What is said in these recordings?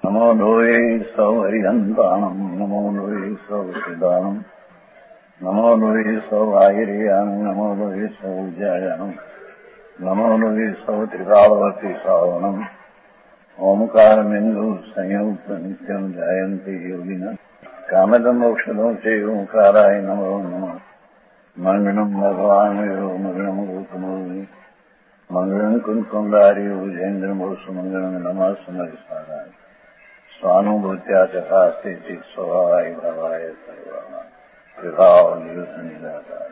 નમો લોહે સૌ હરિહંતાણમ નમો લોહે સૌ સિદ્ધાણમ નમો લોહે સૌ આહિર્યાણમ નમો લોહે સૌ જયાણમ નમો લોહે સૌ ત્રિકાળવતી શ્રાવણમ ઓમકારમિંદુ સંયુક્ત નિત્યમ જાયંતી યોગિના કામદમ મોક્ષદો છે ઓંકારાય નમો નમઃ મંગળમ ભગવાન મંગળમ ગોતમોહિ મંગળમ કુંકુંડારી ઉજેન્દ્રમોસુ મંગળમ નમઃ સમરિસારાય સ્વાનુભૂત્યા ચકાસ્તે ચિત સ્વભાવાય ભાવાય સર્વમાં વિભાવ નિયુત નિરાકાર.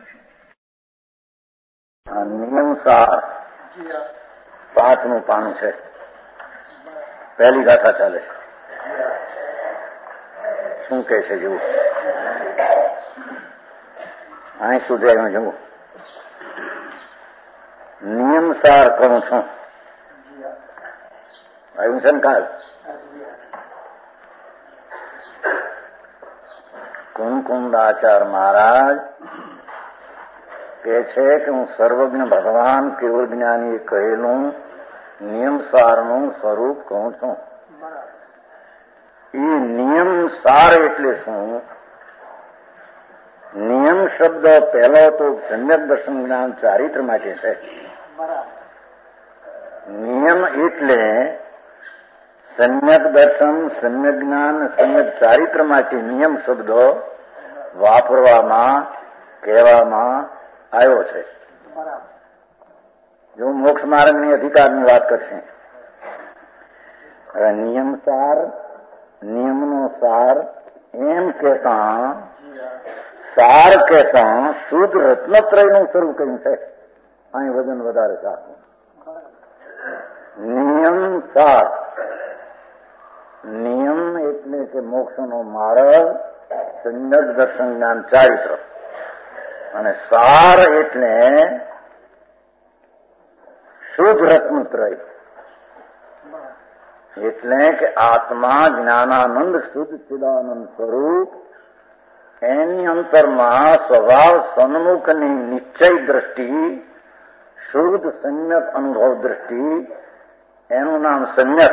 આ નિયમસાર 5મું પાનું છે. પહેલી ગાથા ચાલે છે. શું કહે છે જુઓ, અહીં સુધી આવ્યું જુઓ. નિયમસાર કહું છું. આવ્યું છે ને કાલ. કુંકુંદાચાર મહારાજ કહે છે કે હું સર્વજ્ઞ ભગવાન કેવળ જ્ઞાનીએ કહેલું નિયમસારનું સ્વરૂપ કહું છું. એ નિયમસાર એટલે શું? નિયમ શબ્દ પહેલો તો સમ્યક દર્શન જ્ઞાન ચારિત્ર માટે છે. નિયમ એટલે સમ્યક દર્શન, સમ્યક જ્ઞાન, સમ્યક ચારિત્ર માટે નિયમ શબ્દો વાપરવામાં કહેવામાં આવ્યો છે. જો મોક્ષ માર્ગની અધિકારની વાત કરશે. હવે નિયમસાર, નિયમનો સાર એમ કહેતા, સાર કહેતા શુદ્ધ રત્નત્રયનું સ્વરૂપ કહ્યું છે. અહીં વજન વધારે સારું. નિયમ સાર, નિયમ એટલે કે મોક્ષનો માર્ગ, સમ્યક દર્શન જ્ઞાન ચારિત્ર. અને સાર એટલે શુદ્ધ રત્નત્રય, એટલે કે આત્મા જ્ઞાનાનંદ શુદ્ધ ચિદાનંદ સ્વરૂપ, એની અંતરમાં સ્વભાવ સન્મુખની નિશ્ચય દ્રષ્ટિ, શુદ્ધ સમ્યક અનુભવ દ્રષ્ટિ, એનું નામ સમ્યક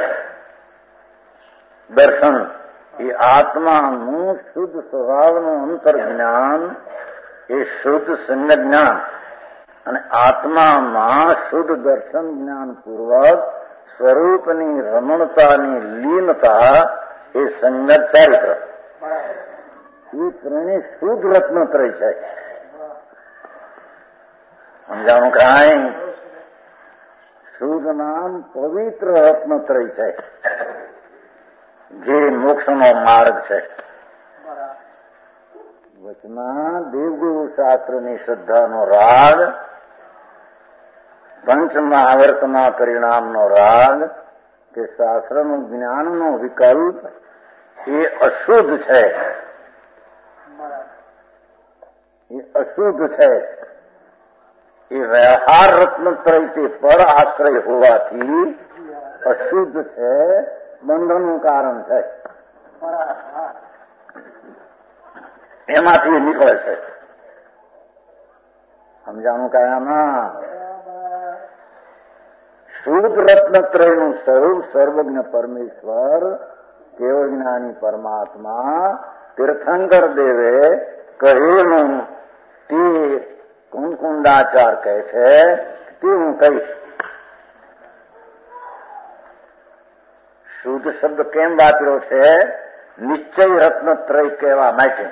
દર્શન. એ આત્માનું શુદ્ધ સ્વભાવનું અંતર જ્ઞાન એ શુદ્ધ સમ્યક જ્ઞાન, અને આત્મામાં શુદ્ધ દર્શન જ્ઞાન પૂર્વક સ્વરૂપની રમણતાની લીનતા એ સમ્યક ચારિત્ર. એ ત્રણે શુદ્ધ રત્નત્રય છે. સમજાણું કાંઈ? શુદ્ધ નામ પવિત્ર રત્નત્રય છે, જે મોક્ષનો માર્ગ છે. વચમાં દેવગુરુ શાસ્ત્રની શ્રદ્ધાનો રાગ, પંચમહાવર્તના પરિણામનો રાગ કે શાસ્ત્રનું જ્ઞાનનો વિકલ્પ એ અશુદ્ધ છે. એ અશુદ્ધ છે. એ વ્યવહાર રત્નત્રયથી પર આશ્રય હોવાથી અશુદ્ધ છે, બંધનનું કારણ છે. એમાંથી નીકળે છે. સમજાણું કયામાં? શુદ્ધ રત્નત્રયનું સ્વરૂપ સર્વજ્ઞ પરમેશ્વર, કેવળ જ્ઞાની પરમાત્મા, તીર્થંકર દેવે કહેલું તે કુંકુંદાચાર કહે છે. તે હું કહીશ. શુદ્ધ શબ્દ કેમ વાપર્યો છે? નિશ્ચય રત્નત્રય કહેવા માટે.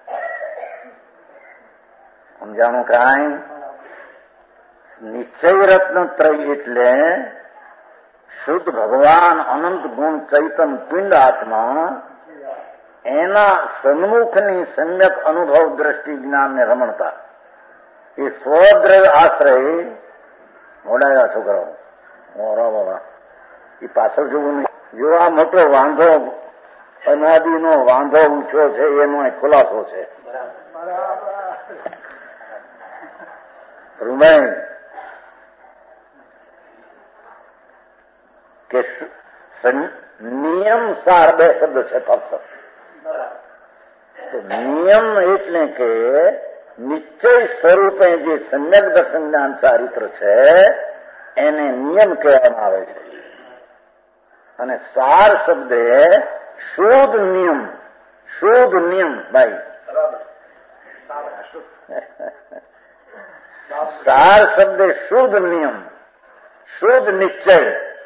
સમજાણું કાંઈ? નિશ્ચય રત્નત્રય એટલે શુદ્ધ ભગવાન અનંત ગુણ ચૈતન પિંડ આત્મા, એના સન્મુખની સમ્યક અનુભવ દ્રષ્ટિ જ્ઞાનને રમણતા. એ સ્વદ્રવ્ય આશ્રય મોડાયા છોકરાઓ બાબા એ પાછળ જોવું નહીં. જો આ મોટો વાંધો, અનાદિનો વાંધો ઊંચો છે, એનો ખુલાસો છે. રૂમાઈ કે નિયમ સાર બે શબ્દ છે ફક્ત. તો નિયમ એટલે કે નિશ્ચય સ્વરૂપે જે સમ્યક દર્શન જ્ઞાન ચારિત્ર છે એને નિયમ કહેવામાં આવે છે. અને સાર શબ્દે શુદ્ધ નિયમ ભાઈ. સાર શબ્દે શુદ્ધ નિયમ, શુદ્ધ નિશ્ચય.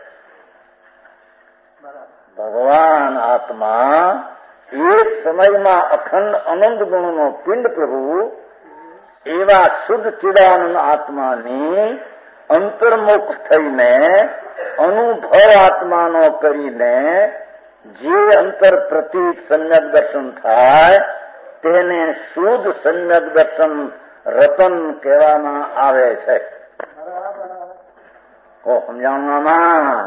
ભગવાન આત્મા એક સમયમાં અખંડ અનંત ગુણનો પિંડ પ્રભુ એવા શુદ્ધ ચિદાનંદ આત્માની અંતર્મુખ થઈને અનુભવ આત્માનો કરીને જે અંતર પ્રતીક સમ્યક દર્શન થાય તેને શુદ્ધ સમ્યક દર્શન રતન કહેવામાં આવે છે. સમજાવવામાં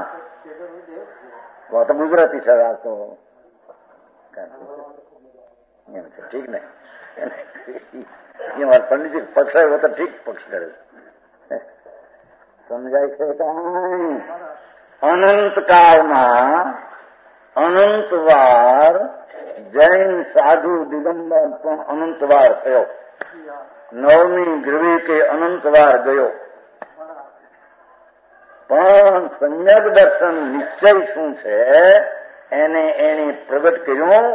તો ગુજરાતી છે. આ તો એમ છે, ઠીક ને? પંડિતજી પક્ષાય તો ઠીક પક્ષ કરે છે. સમજાય છે કાંઈ? અનંત કાળમાં અનંતવાર જૈન સાધુ દિગંબર પણ અનંતવાર થયો. નવમી ગ્રવી કે અનંતવાર ગયો. પણ સમ્યક દર્શન નિશ્ચય શું છે એને પ્રગટ કર્યું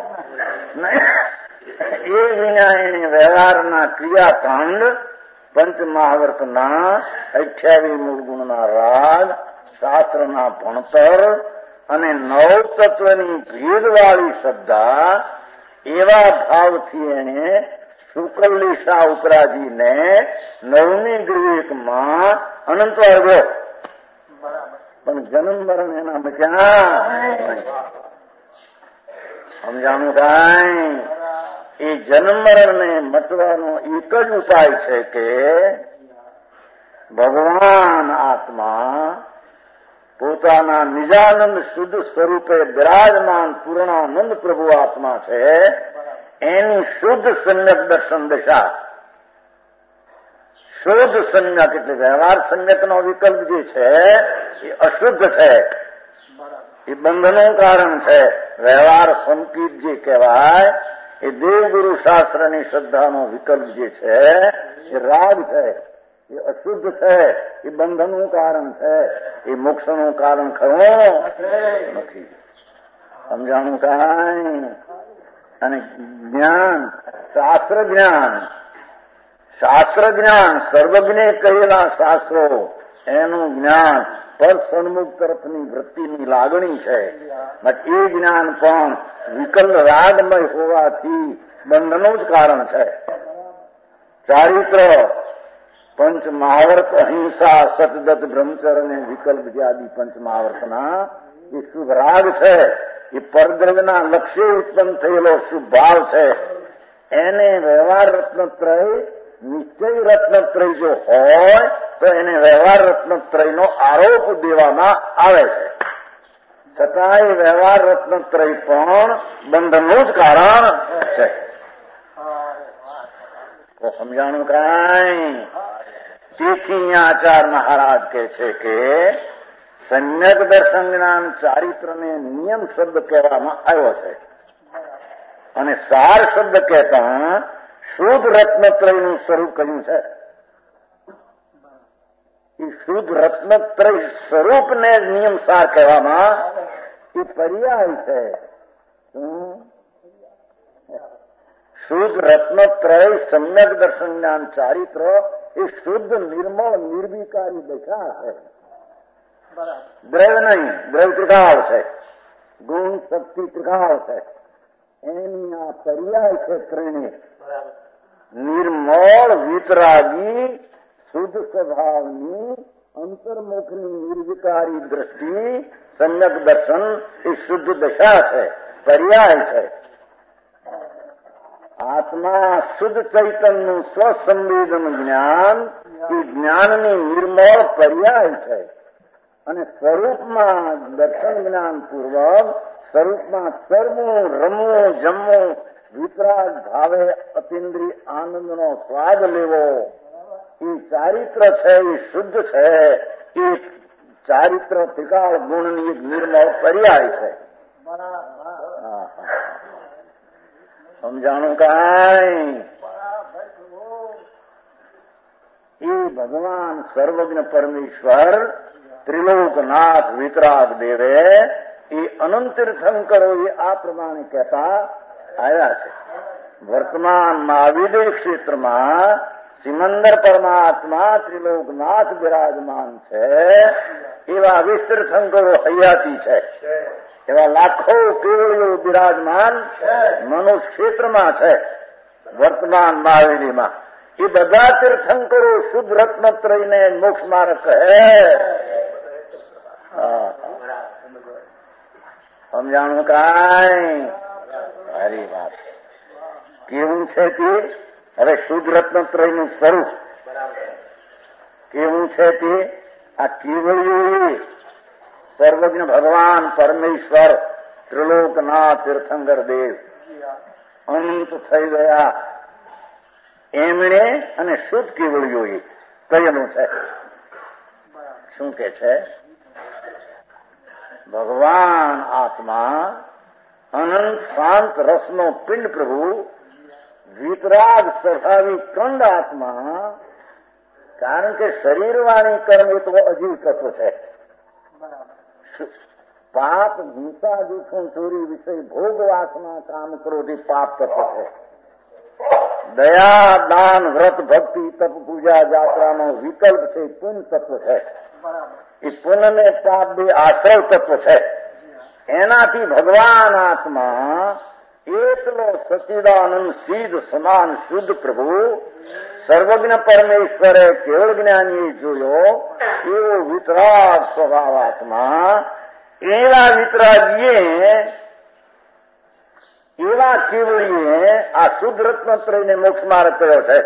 એ વિના એને વ્યવહારના ક્રિયાકાંડ પંચમહાવર્તના 28 મૂળ ગુણના રાગ, શાસ્ત્રના ભણતર અને નવ તત્વની ભેદવાળી શ્રદ્ધા એવા ભાવથી એને શુક્લી શાહ ઉપરાજીને નવમી ગ્રીકમાં અનંતવાર ગયો. પણ જન્મ મરણ એના બચ્યા. સમજાણું કાંઈ? એ જન્મ મરણને મટવાનો એક જ ઉપાય છે કે ભગવાન આત્મા પોતાના નિજાનંદ શુદ્ધ સ્વરૂપે બિરાજમાન પૂર્ણાનંદ પ્રભુ આત્મા છે. એની શુદ્ધ સમ્યક દર્શન દશા. શુદ્ધ સમ્યક એટલે વ્યવહાર સમ્યકનો વિકલ્પ જે છે એ અશુદ્ધ છે, એ બંધનું કારણ છે. વ્યવહાર સંકિત જે કહેવાય એ દેવગુરુ શાસ્ત્રની શ્રદ્ધાનો વિકલ્પ જે છે એ રાગ છે, એ અશુદ્ધ છે, એ બંધનનું કારણ છે, એ મોક્ષનું કારણ ખરું નથી. સમજાણું કાંઈ? અને જ્ઞાન, શાસ્ત્ર જ્ઞાન સર્વજ્ઞે કહેલા શાસ્ત્રો એનું જ્ઞાન પર સન્મુખ તરફની વૃત્તિની લાગણી છે. એ જ્ઞાન પણ વિકલ્પ રાગમય હોવાથી બંધનું જ કારણ છે. ચારિત્ર, પંચ મહાવર્ત, અહિંસા, સતદત્ત, બ્રહ્મચર્ય અને વિકલ્પ જ્યાદિ પંચ મહાવર્તના એ શુભ રાગ છે. એ પરદ્રવ્યના લક્ષ્ય ઉત્પન્ન થયેલો શુભ ભાવ છે. એને વ્યવહાર રત્નત્રય, નિશ્ચય રત્નત્રય જો હોય તો એને વ્યવહાર રત્નત્રયનો આરોપ દેવામાં આવે છે. છતાંય વ્યવહાર રત્નત્રય પણ બંધનનું જ કારણ છે. તો સમજાણું કાંઈ? તેથી આચાર મહારાજ કહે છે કે સમ્યક દર્શન જ્ઞાન ચારિત્રને નિયમ શબ્દ કહેવામાં આવ્યો છે અને સાર શબ્દ કહેતા શુદ્ધ રત્નત્રયનું સ્વરૂપ કહ્યું છે. એ શુદ્ધ રત્નત્રય સ્વરૂપને નિયમ સાર કહેવામાં એ પર્યાય છે. શુદ્ધ રત્નત્રય સમ્યક દર્શન જ્ઞાન ચારિત્ર એ શુદ્ધ નિર્મળ નિર્વિકારી દશા છે. દ્રવ્ય નહીં, દ્રવ્ય ત્રિકાળ છે, ગુણ શક્તિ ત્રિકાળ છે. એની આ પર્યાય છે ત્રણે. નિર્મળ વિતરાગી શુદ્ધ સ્વભાવની અંતર્મુખની નિર્વિકારી દ્રષ્ટિ સમ્યક દર્શન એ શુદ્ધ દશા છે, પર્યાય છે. આત્મા શુદ્ધ ચૈતન્યનું સ્વસંવેદન જ્ઞાન એ જ્ઞાનની નિર્મળ પર્યાય છે અને સ્વરૂપમાં દર્શન જ્ઞાન પૂર્વક સ્વરૂપમાં તરવું, રમવું, જમવું, વિતરાગ ભાવે અતિન્દ્રિય આનંદનો સ્વાદ લેવો એ ચારિત્ર છે, એ શુદ્ધ છે. એ ચારિત્ર ત્રિકાળ ગુણની એક નિર્મળ પર્યાય છે. સમજાણું કાંઈ? એ ભગવાન સર્વજ્ઞ પરમેશ્વર ત્રિલોકનાથ વિતરાગ દેવે એ અનંત તીર્થંકરો એ આ પ્રમાણે કહેતા આવ્યા છે. વર્તમાનમાં આવિદેય ક્ષેત્રમાં સિમંદર પરમાત્મા ત્રિલોકનાથ બિરાજમાન છે. એવા વિસ્તીર્થંકરો હયાતી છે. એવા લાખો કેવળીઓ બિરાજમાન મનુષ્ય ક્ષેત્રમાં છે. વર્તમાન મહાવીરીમાં એ બધા તીર્થંકરો શુદ્ધ રત્નત્રયને મોક્ષ માર્ગ કહે. સમજાણું કાંઈ? સારી વાત. કેવું છે તે હવે શુદ્ધ રત્નત્રયનું સ્વરૂપ કેવું છે તે આ કેવળીઓ સર્વજ્ઞ ભગવાન પરમેશ્વર ત્રિલોકનાથ તીર્થંકર દેવ અનંત થઈ ગયા એમણે અને શુદ્ધ કેવળીઓએ કહેલું છે. શું કે છે? ભગવાન આત્મા અનંત શાંત રસનો પિંડ પ્રભુ વિતરાગ સ્વાભાવિક કંડ આત્મા. કારણ કે શરીર વાણી કર્મ એ તો અજીવ તત્વ છે. પાપ હિંસા દુઃખો ચોરી વિષય ભોગ વાસના કામ ક્રોધી પાપ તત્વ છે. દયા દાન વ્રત ભક્તિ તપ પૂજા જાત્રાનો વિકલ્પ છે પુણ્ય તત્વ છે. એ પુણ્ય ને પાપ બે આશ્રય તત્વ છે. એનાથી ભગવાન આત્મા એટલો સચ્ચિદાનંદ સિદ્ધ સમાન શુદ્ધ પ્રભુ સર્વજ્ઞ પરમેશ્વરે કેવળ જ્ઞાની જોયો એવો વિતરાગ સ્વભાવ આત્મા. એવા વિતરાગીએ એવા કેવળીએ આ શુદ્ધ રત્નત્રયને મોક્ષ માર્ગ કર્યો છે.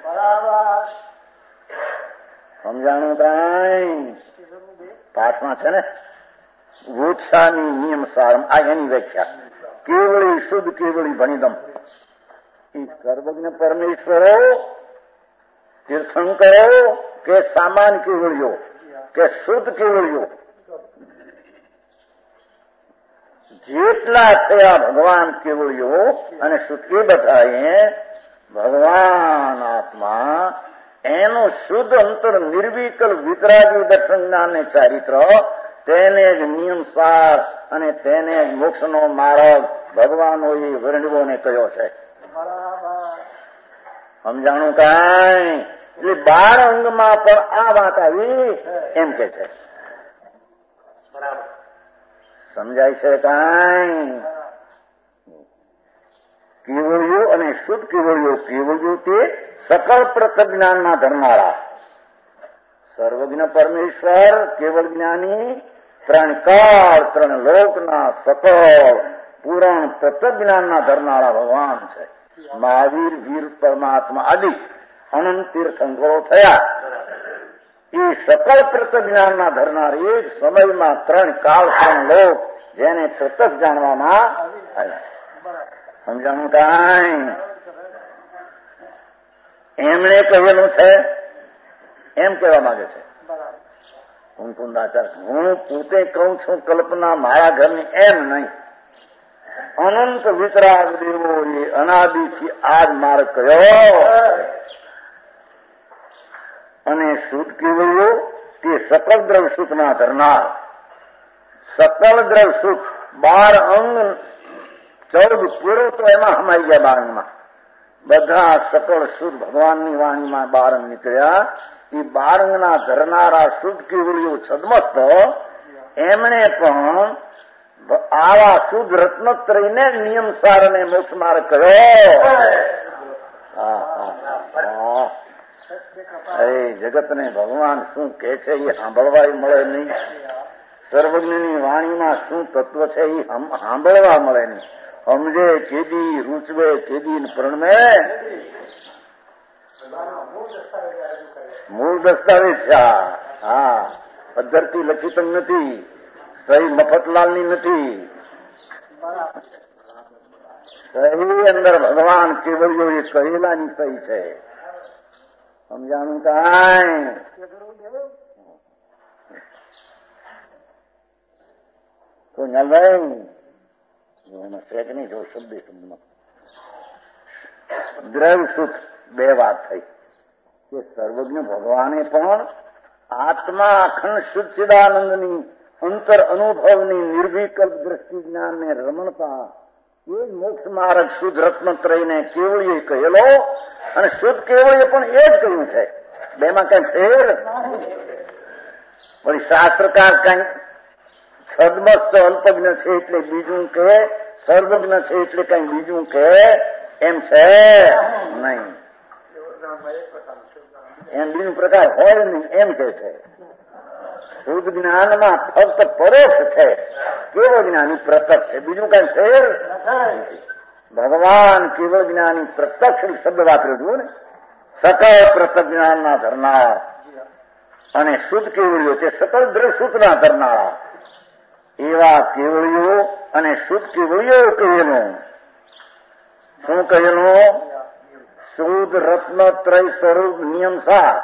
સમજાણું કાંઈ? પાઠમાં છે ને વોત્સાની નિયમ સારમ આ એની વ્યાખ્યા. કેવળી શુદ્ધ કેવળી ભણિદમ. એ સર્વજ્ઞ પરમેશ્વરો તીર્થંકરો કે સામાન કેવળીઓ કે શુદ્ધ કેવળીઓ જેટલા થયા ભગવાન કેવળીઓ અને શુદ્ધ એ બધાએ ભગવાન આત્મા એનું શુદ્ધ અંતર નિર્વિકલ વિતરાગી દર્શન જ્ઞાન ચારિત્ર તેને જ નિયમસાર અને તેને જ મોક્ષનો માર્ગ ભગવાનોએ વર્ણિવોને કહ્યો છે. સમજાણું કાંઈ? એટલે 12 અંગમાં પણ આ વાત આવી એમ કે છે. સમજાય છે કાંઈ? કેવળીઓ અને શુદ્ધ કેવળીઓ. કેવળીઓ તે સકળ પ્રતજ્ઞાનના ધરનારા સર્વજ્ઞ પરમેશ્વર કેવળ જ્ઞાની 3 કાળ 3 લોકના સકળ પૂરણ પ્રતજ્ઞાનના ધરનારા ભગવાન છે. મહાવીર વીર પરમાત્મા આદિ અનંત તીર્થંકરો થયા. એ સકળ પ્રતજ્ઞાનના ધરનાર એક સમયમાં 3 કાળ 3 લોક જેને પ્રત્યક્ષ જાણવામાં આવ્યા. સમજાણું કાંઈ? એમણે કહેલું છે એમ કહેવા માંગે છે કુંકુંદાચાર્ય. હું પોતે કહું છું કલ્પના મારા ઘરની એમ નહીં. અનંત વિતરાગ દેવો એ અનાદિથી આજ માર્ગ કયો. અને શુદ્ધ કેવળીઓ તે સકળ દ્રવ્ય સુખના ધરનાર. સકળ દ્રવ્ય સુખ 12 અંગ 14 પૂરો તો એમાં હમાઈ ગયા 12માં. બધા સકળ શુદ્ધ ભગવાનની વાણીમાં 12 અંગ નીકળ્યા. એ 12 અંગના ધરનારા શુદ્ધ કેવળીઓ સદમસ્ત એમણે પણ આવા શુદ્ધ રત્નત્રયને નિયમસાર અને મોક્ષ માર્ગ કર્યો. અરે જગતને ભગવાન શું કે છે એ સાંભળવા મળે નહીં. સર્વજ્ઞની વાણીમાં શું તત્વ છે એ સાંભળવા મળે નહીં. સમજે કેદી રૂચવે કેદી પ્રણમે. મૂળ દસ્તાવેજ છે. હા, પદ્ધતિ લખી પણ નથી. સહી મફતલાલની નથી. સહી અંદર ભગવાન કેવળીઓ એ કહેલાની સહી છે. સમજાણું કાંઈ? તો નલભાઈ શેક નહીં જો શબ્દ શબ્દમાં દ્રવ્ય સુખ 2 વાત થઈ કે સર્વજ્ઞ ભગવાને પણ આત્મા અખંડ શુદ્ધ ચિદાનંદની અંતર અનુભવની નિર્વિકલ્પ દ્રષ્ટિ જ્ઞાનને રમણતા એ જ મોક્ષ માર્ગ શુદ્ધ રત્નત્રયને કેવળીએ કહેલો અને શુદ્ધ કેવળીએ પણ એ જ કહ્યું છે. બેમાં કઈ ફેર વળી શાસ્ત્રકાર કઈ સદમસ્ત અલ્પજ્ઞ છે એટલે બીજું કે સર્વજ્ઞ છે એટલે કઈ બીજું કે એમ છે નહીં. એમ બીજું પ્રકાર હોય નહીં એમ કે છે. શુદ્ધ જ્ઞાનમાં ફક્ત પરોક્ષ છે, કેવળ જ્ઞાની પ્રત્યક્ષ છે, બીજું કઈ ફેર. ભગવાન કેવળ જ્ઞાની પ્રત્યક્ષ શબ્દ વાપર્યો છું ને, સકળ પ્રત્યક્ષ જ્ઞાનના ધરનાર અને શુદ્ધ કેવળીઓ તે સકળ દ્રષ્ટના ધરનાર એવા કેવળીઓ અને શુદ્ધ કેવળીઓ કહેલું. શું કહેલું? શુદ્ધ રત્નત્રય સ્વરૂપ નિયમ સાર.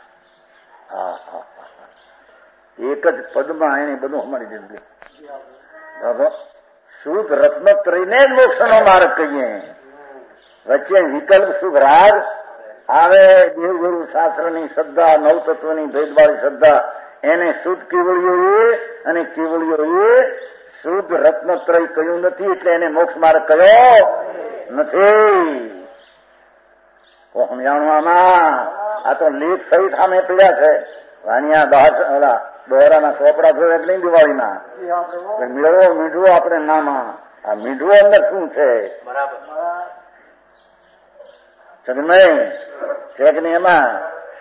એક જ પદમાં એને બધું અમારી દીધું. શુદ્ધ રત્નત્રયને જ મોક્ષનો માર્ગ કહીએ. વચ્ચે વિકલ્પ શુભ રાગ આવે, દેવગુરુ શાસ્ત્રની શ્રદ્ધા, નવતત્વની ભેદવાળી શ્રદ્ધા, એને શુદ્ધ કેવળીઓએ અને કેવળીઓએ શુદ્ધ રત્નત્રય કહ્યું નથી, એટલે એને મોક્ષ માર્ગ કયો નથી. સમજાણવામાં આ તો લેખ સહિત સામે પડ્યા છે. વાણિયા દોહરાના ચોપડા જોયા એટલે નહીં દિવાળીના મેળવો મીઠવો આપણે નામાં. આ મીઠવું અંદર શું છે? નહીં છે કે નહીં એમાં?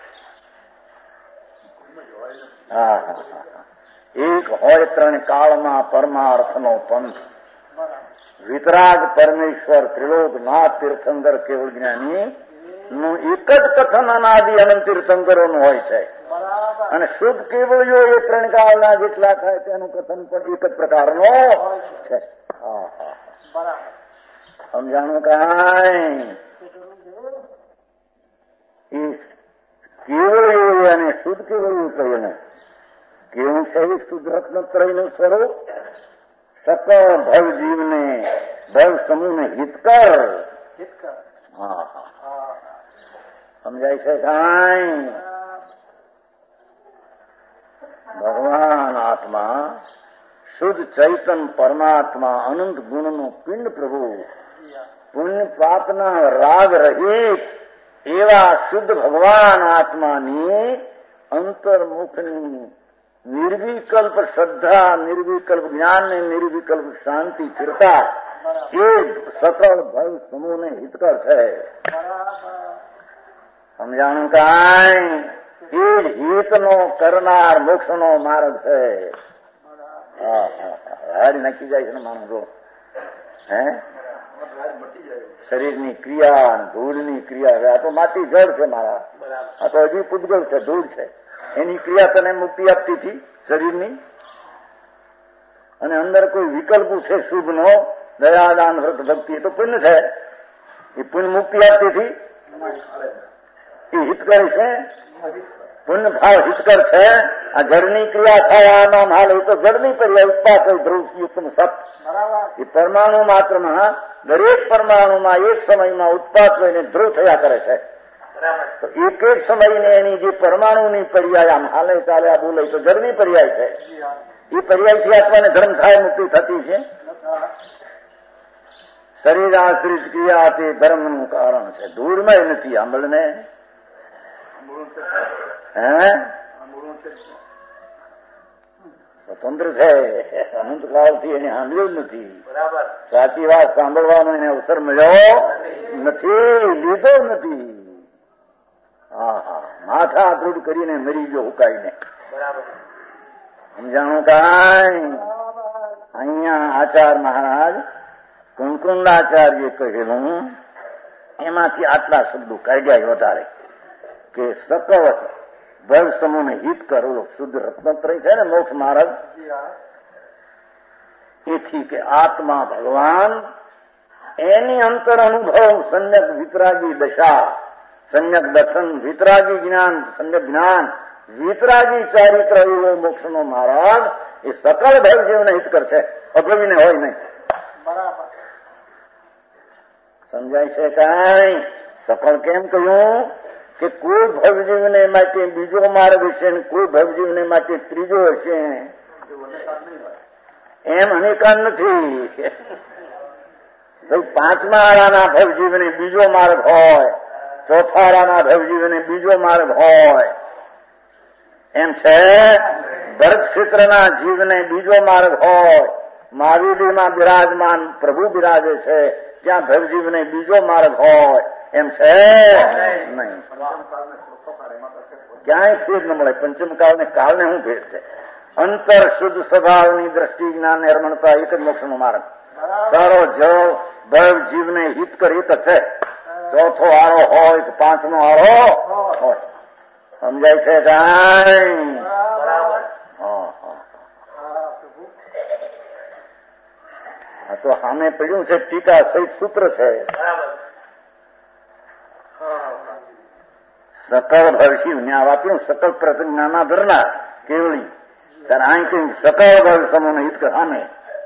હા એક હોય ત્રણ કાળમાં પરમાર્થનો પંથ, વિતરાગ પરમેશ્વર ત્રિલોકનાથ તીર્થંકર કેવળ જ્ઞાની નું એક જ કથન અનાદિ અનંત તીર્થંકરોનું હોય છે. અને શુદ્ધ કેવળીઓ એ ત્રણ કાળના જેટલા થાય તેનું કથન પણ એક જ પ્રકારનો છે. સમજાણું કાંઈ? કેવળીઓ અને શુદ્ધ કેવળીઓ કહીને કેવું છે? શુદ્ધ રત્નત્રયનું સ્વરૂપ સકળ ભવ જીવને ભવ સમૂહને હિતકર. સમજાય છે કાંઈ? ભગવાન આત્મા શુદ્ધ ચૈતન પરમાત્મા અનંત ગુણનું પિંડ પ્રભુ પુણ્ય પાપના રાગ રહિત એવા શુદ્ધ ભગવાન આત્માની અંતર્મુખની નિર્વિકલ્પ શ્રદ્ધા, નિર્વિકલ્પ જ્ઞાન ને નિર્વિકલ્પ શાંતિ ફિરતા એ સકળ ભવ સમૂહને હિતકર છે. સમજાણું કાંઈ? એ હિતનો કરનાર મોક્ષનો માર્ગ છે. હારી નક્કી જાય છે ને માણસો. શરીરની ક્રિયા, ધૂળની ક્રિયા, આ તો માટી જળ છે મારા, આ તો હજી પૂતગલ છે, ધૂળ છે. એની ક્રિયા તને મુક્તિ આપતી હતી શરીરની. અને અંદર કોઈ વિકલ્પ છે શુભનો, દયાદાન વ્રત ભક્તિ, એ તો પુણ્ય છે. એ પુણ્ય મુક્તિ આપતી હતી, એ હિતકર છે. પુણ્ય ભાવ હિતકર છે. આ જળની ક્રિયા થાય આનામ હાલ, એ તો જળની પર્યાય ઉત્પાદ હોય ધ્રુવયુક્તમ સત. એ પરમાણુ માત્રમાં દરેક પરમાણુમાં એક સમયમાં ઉત્પાદ થઈને ધ્રુવ થયા કરે છે. તો એક એક સમયને એની જે પરમાણુની પર્યાય આમ હાલે ચાલે આ બોલે તો જળની પર્યાય છે. એ પર્યાયથી આત્માને ધર્મ થાય મુક્તિ થતી છે. શરીર આશ્રિત ક્રિયા તે ધર્મનું કારણ છે, ધૂળમય નથી. આંબળને સ્વતંત્ર છે, અનંત કાળથી એને સાંભળ્યું જ નથી. સાચી વાત સાંભળવાનો એને અવસર મળ્યો નથી, લીધો નથી. માથા દૃઢ કરીને મરી ગયો હુકાઈને. સમજાણું કાંઈ? અહીંયા આચાર મહારાજ કુંકુંડાચાર્ય કહેલું એમાંથી આટલા શબ્દો કાઢ્યા વધારે કે સકળ ભવ સમૂહને હિત કરો. શુદ્ધ રત્નત્રય છે ને મોક્ષ માર્ગ, એથી કે આત્મા ભગવાન એની અંતર અનુભવ સમ્યક વિતરાગી દશા, સમ્યક દર્શન, વિતરાગી જ્ઞાન, સમ્યક જ્ઞાન, વિતરાગી ચારિત્ર એવો મોક્ષનો માર્ગ એ સકળ ભવ જીવને હિતકર છે, અભવીને હોય નહીં. સમજાય છે કાંઈ? સકળ કેમ કહ્યું? કે કોઈ ભવજીવને માટે બીજો માર્ગ હશે ને કોઈ ભવજીવને માટે ત્રીજો હશે. એમ અનેકાન નથી. પાંચમા આળાના ભવજીવને બીજો માર્ગ હોય, ચોથા આળાના ભવજીવને બીજો માર્ગ હોય, એમ છે. ભરત ક્ષેત્રના જીવને બીજો માર્ગ હોય, મહાવીરમાં બિરાજમાન પ્રભુ બિરાજે છે ત્યાં ભવજીવને બીજો માર્ગ હોય, એમ છે નહીં. ક્યાંય ફેર ન મળે. પંચમકાળ ને કાળને શું ફેર છે? અંતર શુદ્ધ સ્વભાવની દ્રષ્ટિ જ્ઞાન નિર્મળતા એક જ મોક્ષનો માર્ગ. સારો જળ ભવ જીવને હિત કર હિત છે. ચોથો આરો હોય કે પાંચમો આરો હોય. સમજાય છે કાંઈ? તો સામે પડ્યું છે ટીકા સહિત સૂત્ર છે. સકળ ભવિષ્ય ન્યાય વાપ્યું સકળ પ્રતિજ્ઞાના ધરનાર કેવળી ત્યારે અહીં કઈ સકળ ભવિષ્યનો હિત સામે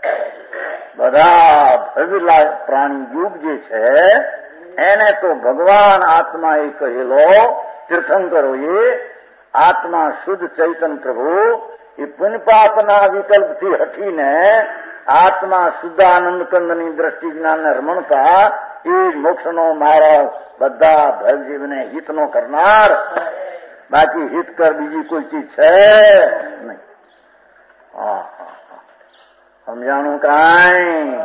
બધા ભવિલા પ્રાણી યુગ જે છે એને તો ભગવાન આત્મા એ કહેલો તીર્થંકરોએ આત્મા શુદ્ધ ચૈતન પ્રભુ એ પુણ્યપાપના વિકલ્પથી હટીને આત્મા શુદ્ધાનંદ કંદની દ્રષ્ટિ જ્ઞાનને રમણતા એ મોક્ષનો માર્ગ બધા ભવજીવને હિતનો કરનાર. બાકી હિત કર બીજી કોઈ ચીજ છે નહીં. સમજાણું કાંઈ?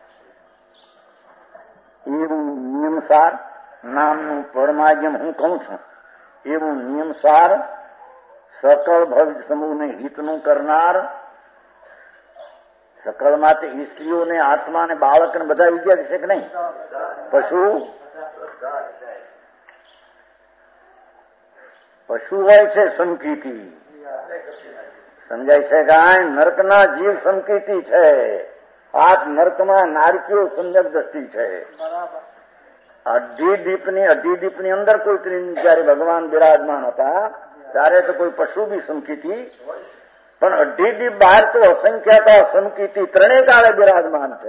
એવું નિયમસાર નામનું પરમાજ્યમ હું કહું છું. એવું નિયમસાર સકળ ભવ સમૂહને હિતનું કરનાર. સકળમાંથી સ્ત્રીઓને આત્માને બાળકને બધા વિદ્યા છે કે નહીં? પશુ હોય છે સંકીર્તિ. સમજાય છે કાંઈ? નર્કના જીવ સંકીર્તિ છે. આજ નર્કમાં નારકીઓ સમ્યક દ્રષ્ટિ છે. અઢી દીપની અંદર કોઈ જયારે ભગવાન બિરાજમાન હતા ત્યારે તો કોઈ પશુ બી સંકીર્તિ, પણ અઢી દીપ બહાર તો અસંખ્યાતા સંકીર્તિ ત્રણેય કાળે બિરાજમાન છે.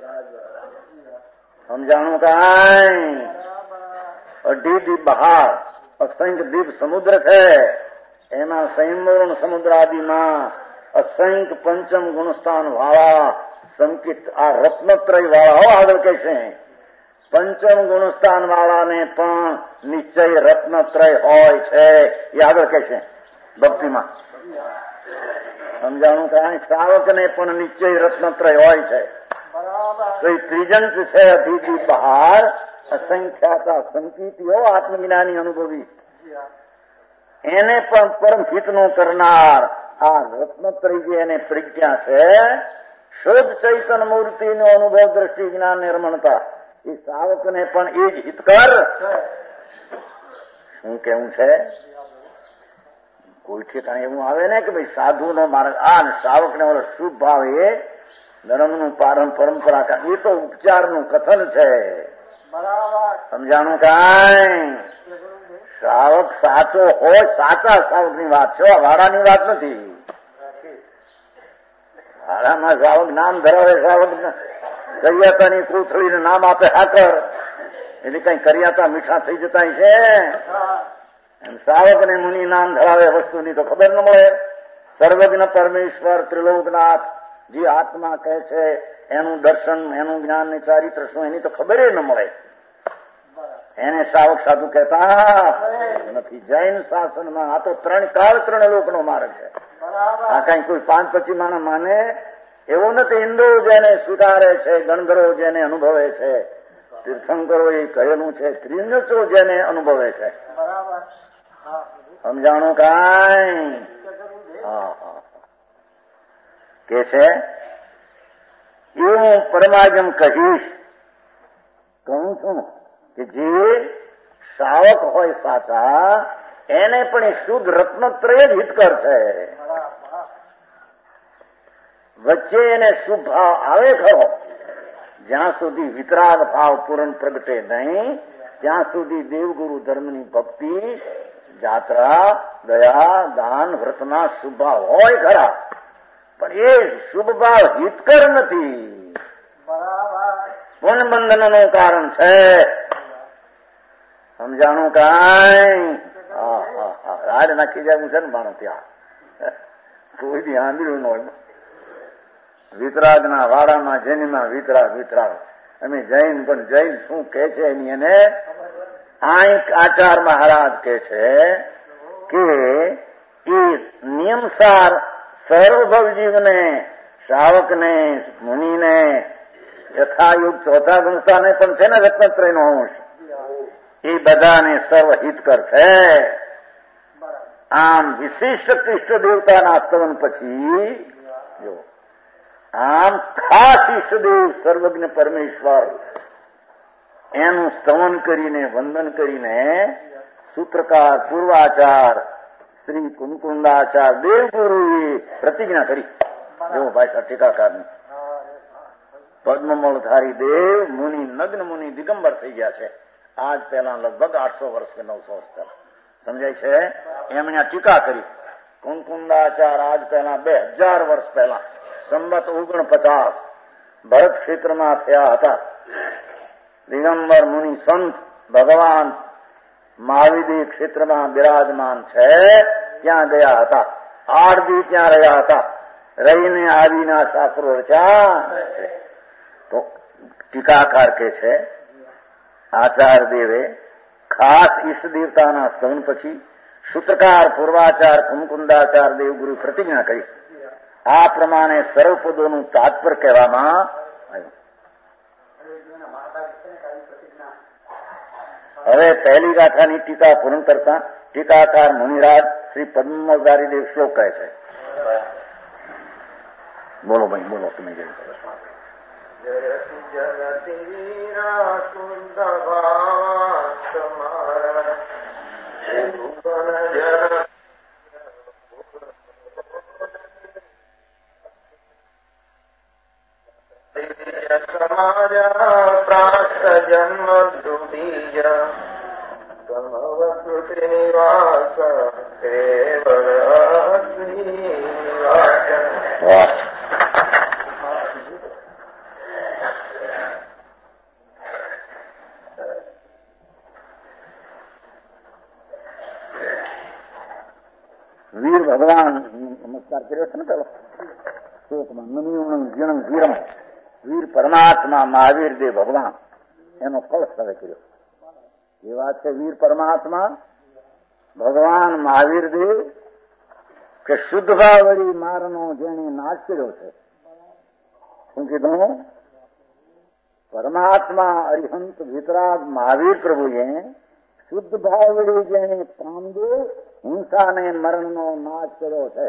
સમજાણું કાંઈ? અઢી દીપ બહાર અસંખ્ય દીપ સમુદ્ર છે. એમાં સંયમવર્ણ સમુદ્ર આદિમાં અસંખ્ય પંચમ ગુણસ્થાન વાળા સંકિત આ રત્નત્રય વાળા આગળ કે છે. પંચમ ગુણસ્થાન વાળાને પણ નિશ્ચય રત્નત્રય હોય છે એ આગળ કે છે ભક્તિમાં. સમજાણું કાંઈ? શ્રાવકને પણ નિશ્ચય રત્નત્રય હોય છે. તો એ ત્રિજંશ છે અધિથી બહાર અસંખ્યાતા સંકીર્તિઓ આત્મજ્ઞાની અનુભવી એને પણ પરમ હિતનો કરનાર આ રત્નત્રય જે એને પ્રજ્ઞા છે શુદ્ધ ચૈતન મૂર્તિનો અનુભવ દ્રષ્ટિ જ્ઞાન નિર્મળતા એ શ્રાવકને પણ એ જ હિતકર. શું કેવું છે? કોઈ ઠેકાણે એવું આવે ને કે ભાઈ સાધુનો માર્ગ આ શ્રાવકને ઓલો શુભ ભાવ એ ધર્મનું પરંપરા એ તો ઉપચારનું કથન છે. સમજાણું કાંઈ? શ્રાવક સાચો હોય સાચા શ્રાવકની વાત છે, વાડાની વાત નથી. વાડામાં શ્રાવક નામ ધરાવે, શ્રાવક કરિયાતાની કોથળીને નામ આપે હાકર એટલે કઈ કરિયાતા મીઠા થઈ જતા છે. શ્રાવકને મુનિ નામ ધરાવે વસ્તુની તો ખબર ન મળે. સર્વજ્ઞ પરમેશ્વર ત્રિલોકનાથ જે આત્મા કહે છે એનું દર્શન એનું જ્ઞાન ને ચારિત્ર શું એની તો ખબર ન મળે. એને શ્રાવક સાધુ કહેતા નથી. જૈન શાસનમાં આ તો ત્રણ કાળ ત્રણ લોકનો માર્ગ છે. આ કઈ કોઈ 5-25 માણસ માને એવો નથી. ઇન્દ્રો જેને સ્વીકારે છે, ગણધરો જેને અનુભવે છે, તીર્થંકરો એ કહેલું છે, ત્રિનેત્રો જેને અનુભવે છે. સમજાણું કાંઈ? કે છે એવું પરમાજમ કહીશ કહું છું કે જે શ્રાવક હોય સાચા એને પણ એ શુદ્ધ રત્નત્રય જ હિતકર છે. વચ્ચે એને શુભ ભાવ આવે ખરો, જ્યાં સુધી વિતરાગ ભાવ પૂર્ણ પ્રગટે નહીં ત્યાં સુધી દેવગુરુ ધર્મની ભક્તિ, જાત્રા, દયા, દાન, વ્રતના શુભ ભાવ હોય ખરા, પણ એ શુભ ભાવ હિતકર નથી. પુણ્યબંધનનું કારણ છે. સમજાણું કાંઈ? રાડ નાખી જાય છે ને માણસ ત્યાં કોઈ બી આંધળું ન હોય. વિતરાગના વાડામાં જેનીમાં વિતરાગ અમે જૈન પણ જૈન શું કે છે એની એને આંક આચાર મહારાજ કે છે કે એ નિયમસાર સર્વભવ જીવને શ્રાવકને મુનિને યથાયુગ ચોથા ગુણસ્થાને પણ છે ને રત્નત્રયનો અંશ એ બધાને સર્વહિતકર છે. આમ વિશિષ્ટ ઇષ્ટ દેવતાના સ્તવન પછી જો આમ ખાસ ઈષ્ટદેવ સર્વજ્ઞ પરમેશ્વર એનું સ્તવન કરીને વંદન કરીને સૂત્રકાર પૂર્વાચાર શ્રી કુમકુંદાચાર દેવગુરુએ પ્રતિજ્ઞા કરી. જો ભાષા ટીકાકારની પદ્મમૂળધારી દેવ મુનિ નગ્ન મુનિ દિગંબર થઈ ગયા છે. આજ પહેલા લગભગ 800 વર્ષ કે 900 વર્ષ પહેલા સમજાય છે. એમણે ટીકા કરી. કુમકુંદાચાર આજ પહેલા 2000 વર્ષ પહેલા સંવત 49 ભરત ક્ષેત્રમાં થયા હતા. દિગંબર મુનિ સંત ભગવાન મહાવીર ક્ષેત્રમાં બિરાજમાન છે ત્યાં ગયા હતા. 8 દી ત્યાં રહ્યા હતા. રહીને આવીના શાસ્ત્રો રચ્યા. તો ટીકાકાર કે છે આચાર દેવે ખાસ ઈષ્ટ દેવતાના સ્તવન પછી સૂત્રકાર પૂર્વાચાર કુમકુંદાચાર દેવગુરુ પ્રતિજ્ઞા કરી. આ પ્રમાણે સર્વ પદોનું તાત્પર્ય કહેવામાં આવ્યું. હવે પહેલી ગાથાની ટીકા પૂર્ણ કરતા ટીકાકાર મુનિરાજ શ્રી પદ્મમૂળધારી દેવ શ્લોક કહે છે. બોલો ભાઈ બોલો તમે જેમ કરો. પ્રાસ્ત જન્મ દુબીજ સમવકૃતિ નિવાસ કેવળ નિવાસ. વીર ભગવાન નમસ્કાર કર્યો છે ને પેલો શોકમાં નમિયુણમ જીણમ વીરમ વીર પરમાત્મા મહાવીર દેવ ભગવાન એનો કળશ હવે કર્યો. એ વાત છે વીર પરમાત્મા ભગવાન મહાવીર દેવ કે શુદ્ધ ભાવળી મારનો જેને નાશ કર્યો છે. શું કીધું? પરમાત્મા અરિહંત વિતરાગ મહાવીર પ્રભુએ શુદ્ધ ભાવળી જેને કામદેવ હિંસાને મરણનો નાશ કર્યો છે.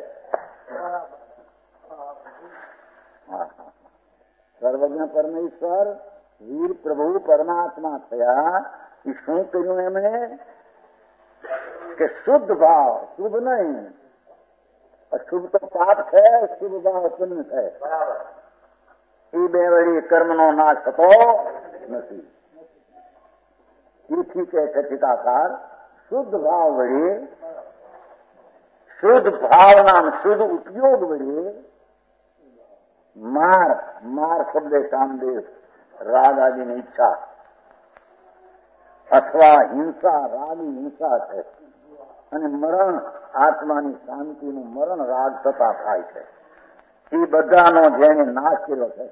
સર્વજ્ઞ પરમેશ્વર વીર પ્રભુ પરમાત્મા થયા. એ શું કર્યું એમણે કે શુદ્ધ ભાવ, શુભ નહીં, અશુભ તો પાપ છે, શુભ ભાવ પુણ્ય છે. એ બે વળી કર્મનો નાશ થતો નથી. તેથી કહે છે ટીકાકાર શુદ્ધ ભાવ વળી શુદ્ધ ભાવના શુદ્ધ ઉપયોગ વળી માર શબ્દે કામદેવ રાગ આદિની ઈચ્છા અથવા હિંસા રાગની હિંસા છે અને મરણ આત્માની શાંતિનું મરણ રાગ થતા થાય છે. એ બધાનો જેને નાશ કર્યો છે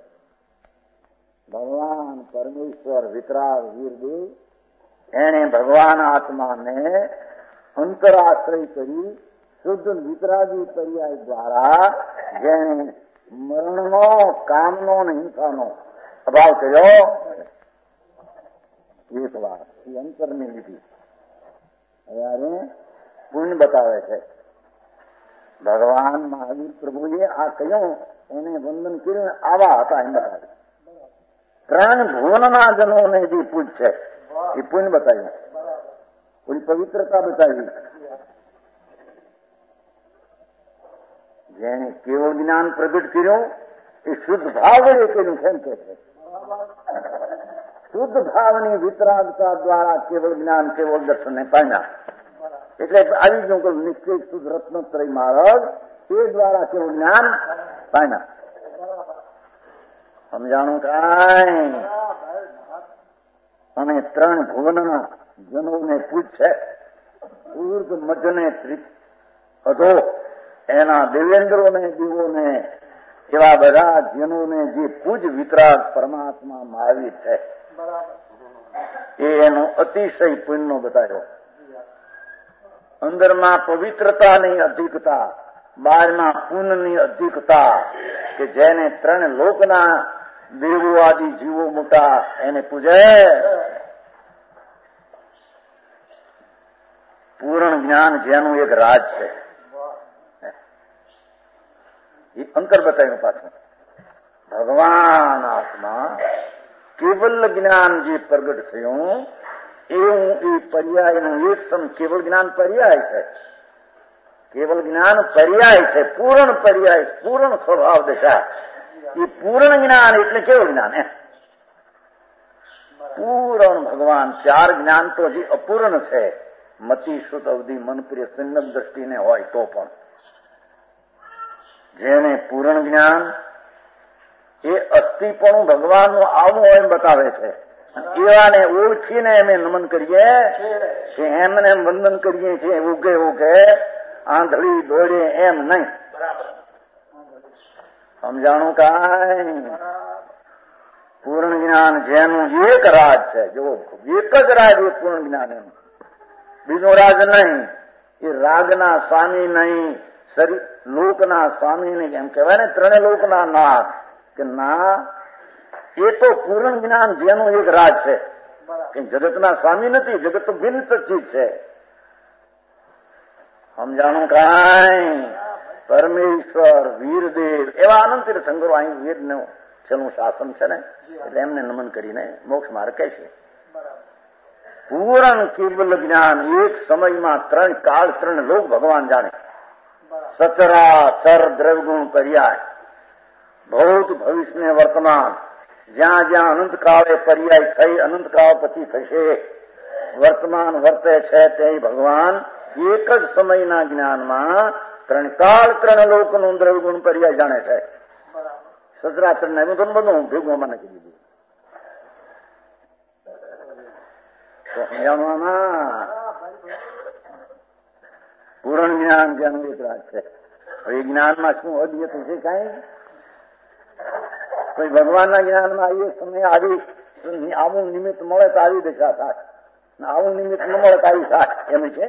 ભગવાન પરમેશ્વર વિતરાગ વીરદેવ એને ભગવાન આત્માને અંતરાશ્રય કરી શુદ્ધ વિતરાગી પર્યાય દ્વારા જેને મરણનો કામનો અને હિંસાનો અભાવ કર્યો. એક વાત એ અંતરની લીધી. હવે પુણ્ય બતાવે છે. ભગવાન મહાવીર પ્રભુએ આ કહ્યું એને વંદન કર્યું આવા હતા એમ બતાવે. 3 ભુવનના જનોને જે પૂજ છે એ પુણ્ય બતાવ્યું. પૂરી પવિત્રતા બતાવી. જેને કેવળ જ્ઞાન પ્રગટ કર્યું એ શુદ્ધ ભાવ વડે કર્યું કેમ કે છે. શુદ્ધ ભાવની વિતરાગતા દ્વારા કેવળ જ્ઞાન કેવળ દર્શનને પામ્યા. એટલે આવી ગયું કે નિશ્ચય શુદ્ધ રત્નત્રય માર્ગ એ દ્વારા કેવળ જ્ઞાન પામ્યા. સમજાણું કાંઈ? અને 3 ભુવનના જનોને પૂછ છે. ઉર્ધ મધ્યને અધો એના દેવેન્દ્રોને જીવોને એવા બધા જનોને જે પૂજ વિતરાગ પરમાત્મા મહાવીર છે એનો અતિશય પુણ્યનો બતાવ્યો. અંદરમાં પવિત્રતાની અધિકતા, બહારમાં પુણ્યની અધિકતા, કે જેને ત્રણ લોકના દેવો આદિ જીવો મોટા એને પૂજે. પૂર્ણ જ્ઞાન જેનું એક રાજ છે એ અંતર બતાવ્યું પાછું. ભગવાન આત્મા કેવલ જ્ઞાન જે પ્રગટ થયું એવું એ પર્યાયનું એક સમ કેવલ જ્ઞાન પર્યાય છે. કેવલ જ્ઞાન પર્યાય છે, પૂર્ણ પર્યાય, પૂર્ણ સ્વભાવ દશા. એ પૂર્ણ જ્ઞાન એટલે કેવળ જ્ઞાન. પૂર્ણ ભગવાન. ચાર જ્ઞાન તો હજી અપૂર્ણ છે. મતિ શ્રુત અવધિ મનપ્રિય સંગત દ્રષ્ટિને હોય તો પણ જેને પૂર્ણ જ્ઞાન એ અસ્થિપણું ભગવાનનું આવું એમ બતાવે છે. એવાને ઓળખીને અમે નમન કરીએ કે એમને એમ વંદન કરીએ છીએ ઉગે ઉગે આંધળી દોડે એમ નહીં. સમજાણું કાંઈ? પૂર્ણ જ્ઞાન જેનું એક રાજ છે, જો એક જ રાજ એ પૂર્ણ જ્ઞાન એનું, બીજો રાજ નહીં. એ રાગના સ્વામી નહીં, લોકના સ્વામી નહીં. એમ કહેવાય ને ત્રણે લોકના નાથ, કે ના એ તો પૂર્ણ જ્ઞાન જેનું એક રાજ છે. કે જગતના સ્વામી નથી, જગત તો ભિન્ન ચીજ છે. સમજાણું કાંઈ? પરમેશ્વર વીરદેવ એવા અનંત તીર્થંકરો અહીં વીરનું છેલ્લું શાસન છે ને, એટલે એમને નમન કરીને મોક્ષ માર્ગ કહે છે. પૂર્ણ કેવલ જ્ઞાન એક સમયમાં ત્રણ કાળ ત્રણ લોક ભગવાન જાણે. સચરાચર દ્રવ્યગુણ પર્યાય, ભૌત ભવિષ્ય ને વર્તમાન, જ્યાં જ્યાં અનંતકાળે પર્યાય થઈ અનંતકાળ પછી થશે, વર્તમાન વર્તે છે તે ભગવાન એક જ સમયના જ્ઞાનમાં ત્રણ કાળ ત્રણ લોકનું દ્રવ્યગુણ પર્યાય જાણે છે. સચરાચર ને બધું ભેગું મને કહી દીધું. તો સમજાવવામાં પૂર્ણ જ્ઞાન જેનું એક રાજ છે. હવે જ્ઞાનમાં શું અદ્યત છે? કઈ કોઈ ભગવાનના જ્ઞાનમાં એ સમય આવી આવું નિમિત્ત મળે તો આવી દશા થાય, આવું નિમિત્ત ન મળે તો આવી થાય. એમ છે?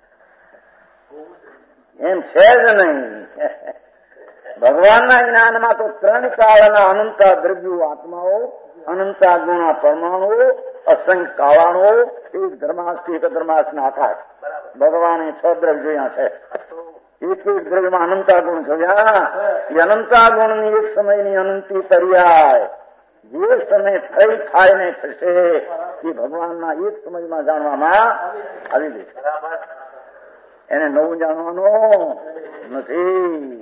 એમ છે જ નહીં. ભગવાનના જ્ઞાનમાં તો ત્રણ કાળના અનંતા દ્રવ્યો આત્માઓ, અનંતા ગુણા પરમાણુઓ, અસંખ્ય કાળાણો, એક ધર્માસ્થી એક ધર્માસના આકાશ. ભગવાને 6 દ્રવ્ય જોયા છે. એક એક દ્રવ્યમાં અનંતા ગુણ જોયા. એ અનંતા ગુણની એક સમયની અનંતી પર્યાય જે સમય થઈ થાય ને થશે એ ભગવાનના એક સમયમાં જાણવામાં આવી જશે. એને નવું જાણવાનું નથી.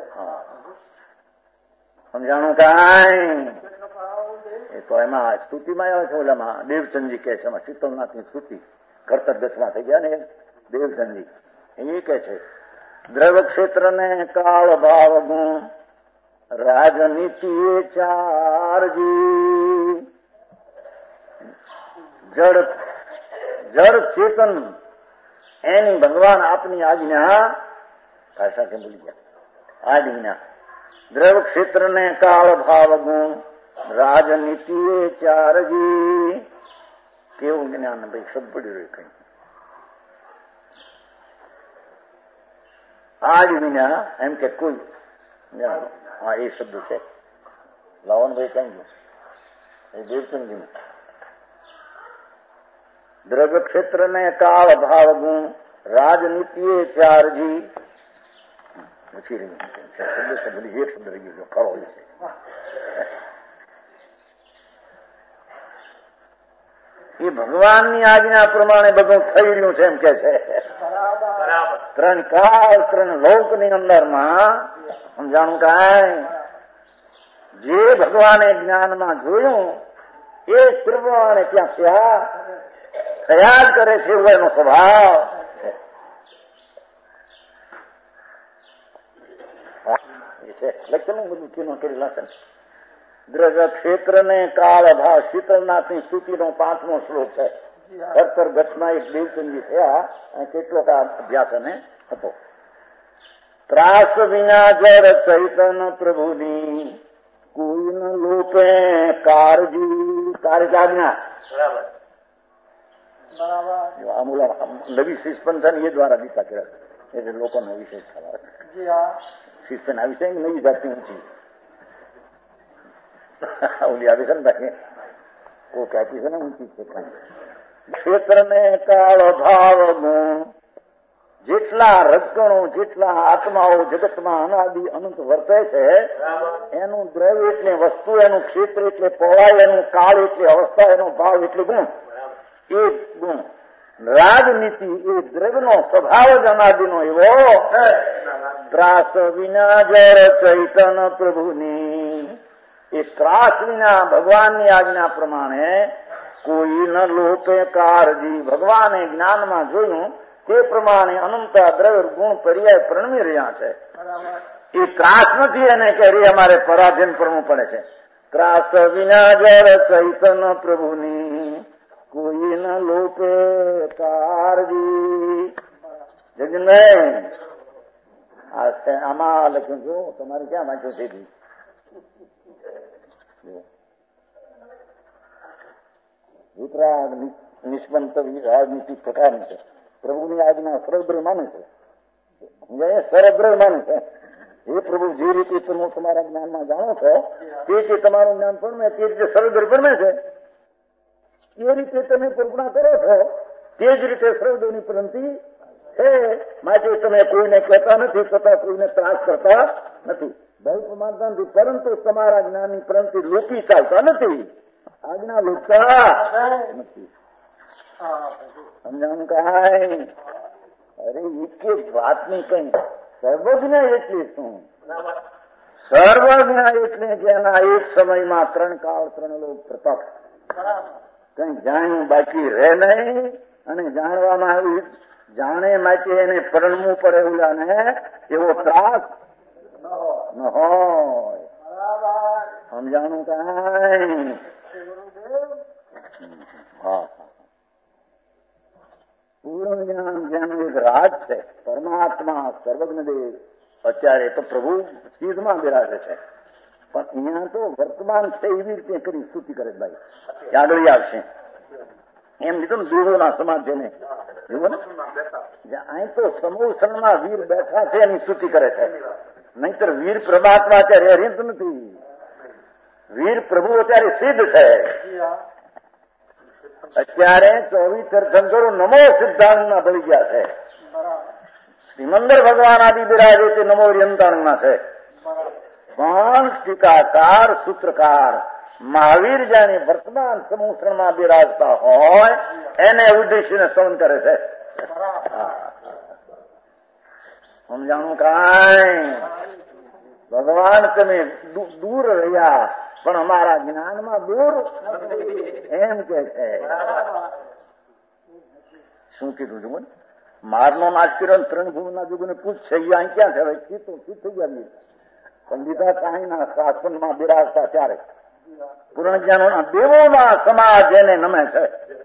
સમજાણું કાંઈ? એ તો એમાં સ્તુતિમાં આવે છે. ઓલામાં દેવચંદજી કહે છે, એમાં શીતલનાથની સ્તુતિ કરતર 10માં થઈ ગયા ને દેવચંદજી એ કહે છે, દ્રવ્ય ક્ષેત્રને કાળ ભાવ ગુણ રાજનીતિ ચારજી, જડ ચેતન એની ભગવાન આપની આજ્ઞા, ભાષા કે ભૂલી ગયા, આજ્ઞા દ્રવ્ય ક્ષેત્રને કાળ ભાવ ગુણ રાજનીતિ ચારજી. કેવું જ્ઞાન ભાઈ શબ્દ પડી રહ્યું કઈ. આજ વિના એમ કે કોઈ હા એ શબ્દ છે. લાવનભાઈ કઈ ગયું એ દેવચંદજી. દ્રવ્ય ક્ષેત્રને કાળ ભાવ ગુણ રાજનીતિ ચારજી. પૂછી રહ્યું શબ્દ છે, બધી એક શબ્દ રહી ગયો ખરો છે. એ ભગવાનની આજ્ઞા પ્રમાણે બધું થઈ રહ્યું છે એમ કે છે. ત્રણ કાળ ત્રણ લોકની અંદરમાં સમજાણું કાંઈ? જે ભગવાને જ્ઞાનમાં જોયું એ પ્રમાણે ત્યાં થયા જ કરે છે. એવો એનો સ્વભાવ છે. લખ્યું બધું કેનું કરેલા છે. દ્રવ્ય ક્ષેત્રને કાળ ભાવ શીતલનાથની સ્તુતિનો 5મો શ્લોક છે. કરતર ગતમાં એક દેવચંદજી થયા અને કેટલોક અભ્યાસ અને હતો. ત્રાસ વિના જળ ચૈતન પ્રભુની કોઈ ન લોપે કારજી કાર્યજ્ઞા. નવી શિસ્પન છે ને એ દ્વારા દીતા કર્યા એટલે લોકોનો વિશેષ થવા શિસ્પન આવી છે નવી જાતની ઊંચી ઓલી આવી છે ને બાકી કોઈ કાપી છે ને ઊંચી છે. ક્ષેત્ર ને કાળ ભાવ ગુણ જેટલા રજકણો જેટલા આત્માઓ જગતમાં અનાદિ અનંત વર્તે છે એનું દ્રવ્ય એટલે વસ્તુ, એનું ક્ષેત્ર એટલે પહોળાઈ, એનું કાળ એટલે અવસ્થા, એનો ભાવ એટલે ગુણ. એ ગુણ રાજનીતિ એ દ્રવ્યનો સ્વભાવ જ અનાદિનો એવો ત્રાસ વિના જળ ચૈતન પ્રભુની. એ ત્રાસ વિના ભગવાનની આજ્ઞા પ્રમાણે કોઈ ન લોપે કારજી. ભગવાને જ્ઞાનમાં જોયું તે પ્રમાણે અનંતા દ્રવ્ય ગુણ પર્યાય પ્રણમી રહ્યા છે. એ ત્રાસ નથી એને કે રે અમારે પરાધીન કરવું પડે છે. ત્રાસ વિના જળ ચૈતન પ્રભુની કોઈ ન લોપે કારજી. જગને આમાં લખ્યું છું તમારે ક્યાં વાંચ્યું છે? વિતરાગ નિષ્પંત રાજનીતિ પ્રકારની છે. પ્રભુની આજ્ઞા સરદ્રવ્ય માને છે, સરદ્રવ્ય માને છે. એ પ્રભુ જે રીતે તમે તમારા જ્ઞાનમાં જાણો છો તે રીતે તમારું જ્ઞાન પણ તે રીતે સરદ્રવ્ય પણ છે. એ રીતે તમે કલ્પના કરો છો તે જ રીતે સરદ્રવ્યની પ્રંતિ છે. માટે તમે કોઈને કહેતા નથી છતાં કોઈને ત્રાસ કરતા નથી, ભય માનતા નથી. પરંતુ તમારા જ્ઞાનની પ્રંતિ લોકી ચાલતા નથી, આજ્ઞા લોકતા નથી. સમજાણું કાંઈ? અરે એક વાતની કઈ સર્વજ્ઞ એટલે શું? સર્વજ્ઞ એટલે જેના એક સમયમાં ત્રણ કાળ ત્રણ લોક પ્રતાપ. કઈ જાણ્યું બાકી રહે નહીં અને જાણવામાં આવ્યું જાણે માટે એને પરણવું પડે ઓલાને એવો ત્રાસ ન હોય. સમજાણું કાંઈ? હા, પૂર્ણ જ્ઞાન જેનું એક રાજ છે પરમાત્મા સર્વજ્ઞ દેવ. અત્યારે તો પ્રભુ સીધમાં બિરાજે છે પણ અહીંયા તો વર્તમાન છે એવી રીતે કરી સ્તુતિ કરે ભાઈ. આગળ આવશે એમ લીધું ને દેવોના સમાજ જેને જુઓ ને અહીં તો સમૂહમાં વીર બેઠા છે એની સ્તુતિ કરે છે. નહીતર વીર પરમાત્મા અત્યારે હરિત નથી. વીર પ્રભુ અત્યારે સિદ્ધ છે. અત્યારે 24 તીર્થંકરો નમો સિદ્ધાંતમાં ભળી ગયા છે. શ્રીમંદર ભગવાન આદિ બિરાજે તે નમો યંતાણમાં છે. પણ ટીકાકાર સૂત્રકાર મહાવીર જાણે વર્તમાન સમૂહમાં બિરાજતા હોય એને ઉદ્દેશીને સ્તવન કરે છે. સમજાણું કાંઈ? ભગવાન તમે દૂર રહ્યા પણ અમારા જ્ઞાનમાં દૂર એમ કે છે. શું કીધું છું? મારનો નાશ કર્યો ત્રણ ભૂમિના જુગને પૂછશે અહીં ક્યાં છે? હવે ચિત્ત થઈ ગયા પણ લીધા કાંઈના શાસનમાં બિરાજતા ત્યારે પૂર્ણ જ્ઞાનોના દેવોના સમાજ જેને નમે છે.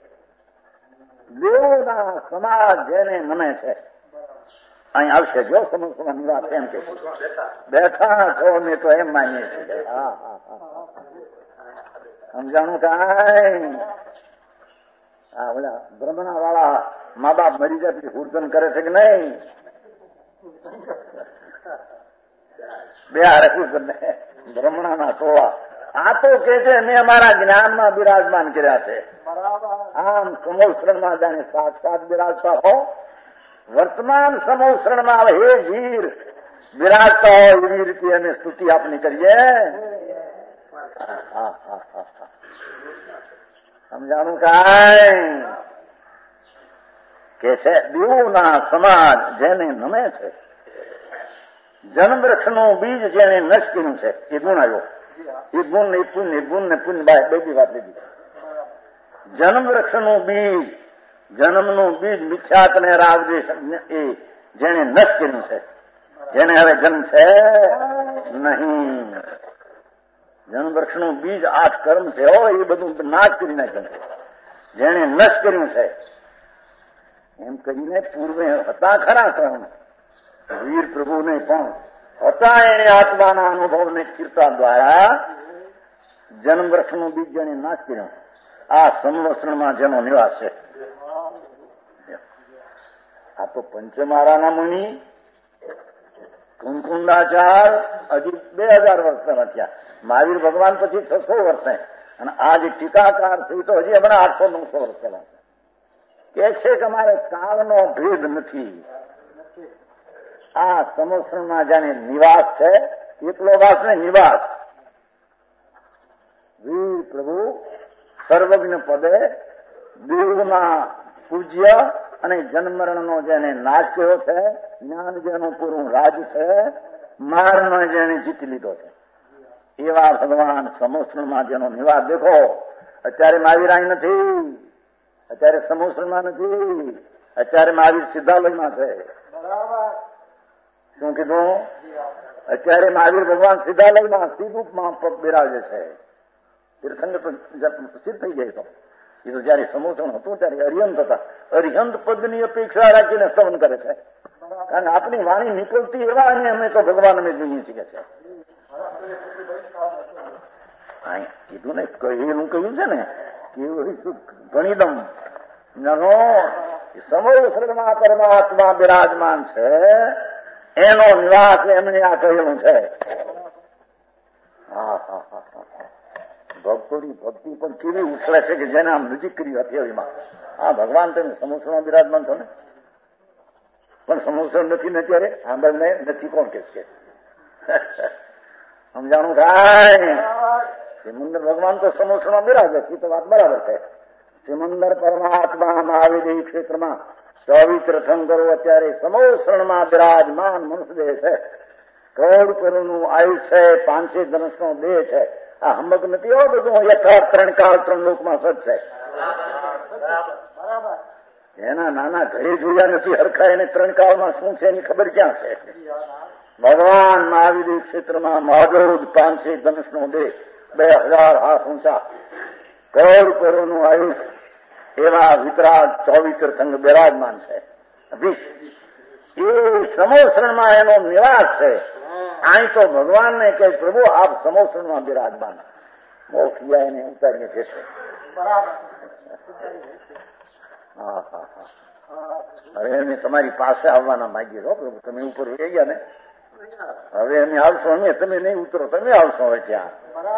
દેવોના સમાજ જેને નમે છે અહીં આવશે જો સમસ્યા નિવાસ એમ કે બેઠા છો ને તો એમ માનીએ છીએ. હા હા હા, સમજાણું કાંઈ? હા, ઓલા બ્રહ્મણા વાળા મા બાપ મરી જાય પછી હુર્દન કરે છે કે નહીં? બે હારે બ્રહ્મણાના ટોળા આ તો કે છે મેં અમારા જ્ઞાનમાં બિરાજમાન કર્યા છે. આમ સમોસરણમાં જાણે સાક્ષાત બિરાજતા હો. વર્તમાન સમોસરણમાં હે વીર બિરાજતા હોય એવી રીતે અમે સ્તુતિ આપની કરીએ. સમજાણું કાંઈ? કે છે દેવોના સમાજ જેને નમે છે. જન્મવૃક્ષનું બીજ જેને નષ્ટ કર્યું છે એ ગુણ આવ્યો. એ ગુણ ને પુણ્ય, ગુણ ને પુણ્ય બધી વાત લીધી. જન્મવૃક્ષનું બીજ, જન્મનું બીજ મિથ્યાત ને રાગદેશ એ જેને નષ્ટ કર્યું છે, જેને હવે જન્મ છે નહીં. જન્મવૃક્ષનું બીજ 8 કર્મ છે એ બધું નાશ કરી નાખ્યું છે. જેને નષ્ટ કર્યું છે એમ કરીને પૂર્વે હતા ખરા કર્મ વીર પ્રભુને પણ હતા એને આત્માના અનુભવને સ્થિરતા દ્વારા જન્મ વૃક્ષનું બીજ જેને નાશ કર્યો. આ સંવત્સરમાં જેનો નિવાસ છે. આ તો પંચમારાના મુનિ કુંકુંદાચાર હજી 2000 વર્ષના થયા. મહાવીર ભગવાન પછી 600 વર્ષે, અને આ જે ટીકાકાર થયું તો હજી હમણાં 800-900 વર્ષ પહેલા કે છે કે અમારે કાળનો ભેદ નથી. આ સંવત્સરમાં જાણે નિવાસ છે, એકલો વાસ ને નિવાસ. વીર પ્રભુ સર્વજ્ઞ પદે દેવમાં પૂજ્ય અને જન્મરણનો જેને નાશ કર્યો છે, જ્ઞાન જેનું પૂરું રાજ છે, મારનો જેને જીતી લીધો છે, એવા ભગવાન સમુદ્રમાં જેનો નિવાસ દેખો. અત્યારે મહાવીર અહીં નથી, અત્યારે સમુદ્રમાં નથી, અત્યારે મહાવીર સિદ્ધાલયમાં છે. શું કીધું? અત્યારે મહાવીર ભગવાન સિદ્ધાલયમાં સીધુપમાં પગ બિરાજે છે. તીર્થંકર સિદ્ધ થઈ જાય તો એ તો જયારે સમુદ્ર હતું ત્યારે અરિહંત હતા. અરિહંત પદની અપેક્ષા રાખીને સ્તવન કરે છે, કારણ આપણી વાણી નીકળતી એવા અને અમે તો ભગવાન અમે જોઈએ છીએ છે. કીધું ને, કહેલું કહ્યું છે ને કે ગણિદમ સમોસરમાં પરમાત્મા બિરાજમાન છે, એનો નિવાસ એમને આ કહેલું છે. ભક્તોની ભક્તિ પણ કેવી ઉછળે છે કે જેને આમ નજીક કરી હથેળીમાં. હા, ભગવાન તમે સમુદ્રમાં બિરાજમાન છો ને, પણ સમુદ્ર નથી ને ત્યારે સાંભળને નથી કોણ કે છે? સમજાણું થાય? સિમંદર ભગવાન તો સમુદ્રમાં બિરાજે છે, તો વાત બરાબર છે. સિમંદર પરમાત્મા મહાવિદેહી ક્ષેત્રમાં 24 તીર્થંકરો કરો અત્યારે સમોસરણમાં બિરાજમાન મનુષ્ય છે. કરોડ કરોડનું આયુષ્ય છે, 500 ધનુષનો દેહ છે. આ હમક નથી હો બધું. યથાર્થ 3 કાળ 3 લોકમાં સત છે. એના નાના ઘરે જોયા નથી હરખા, એને 3 કાળમાં શું છે એની ખબર ક્યાં છે? ભગવાન મહાવીર ક્ષેત્રમાં મહાદોધ 500 ધનુષનો દેહ, 2000 હાથ ઊંચા, કરોડ કરોડનું આયુષ, એવા વિતરાગ 24 તીર્થંકર બિરાજમાન છે. એ સમોસરણમાં એનો નિવાસ છે. અહીં તો ભગવાનને કહે પ્રભુ આપ સમોસરમાં બિરાજમાન, મોક્ષ ગયા એને ઉતારીએ છે. હવે અમે તમારી પાસે આવવાના માંગીએ છો પ્રભુ, તમે ઉપર ઉતરી ગયા ને, હવે અમે આવશો, અમે તમે નહીં ઉતરો, તમે આવશો હવે ત્યાં.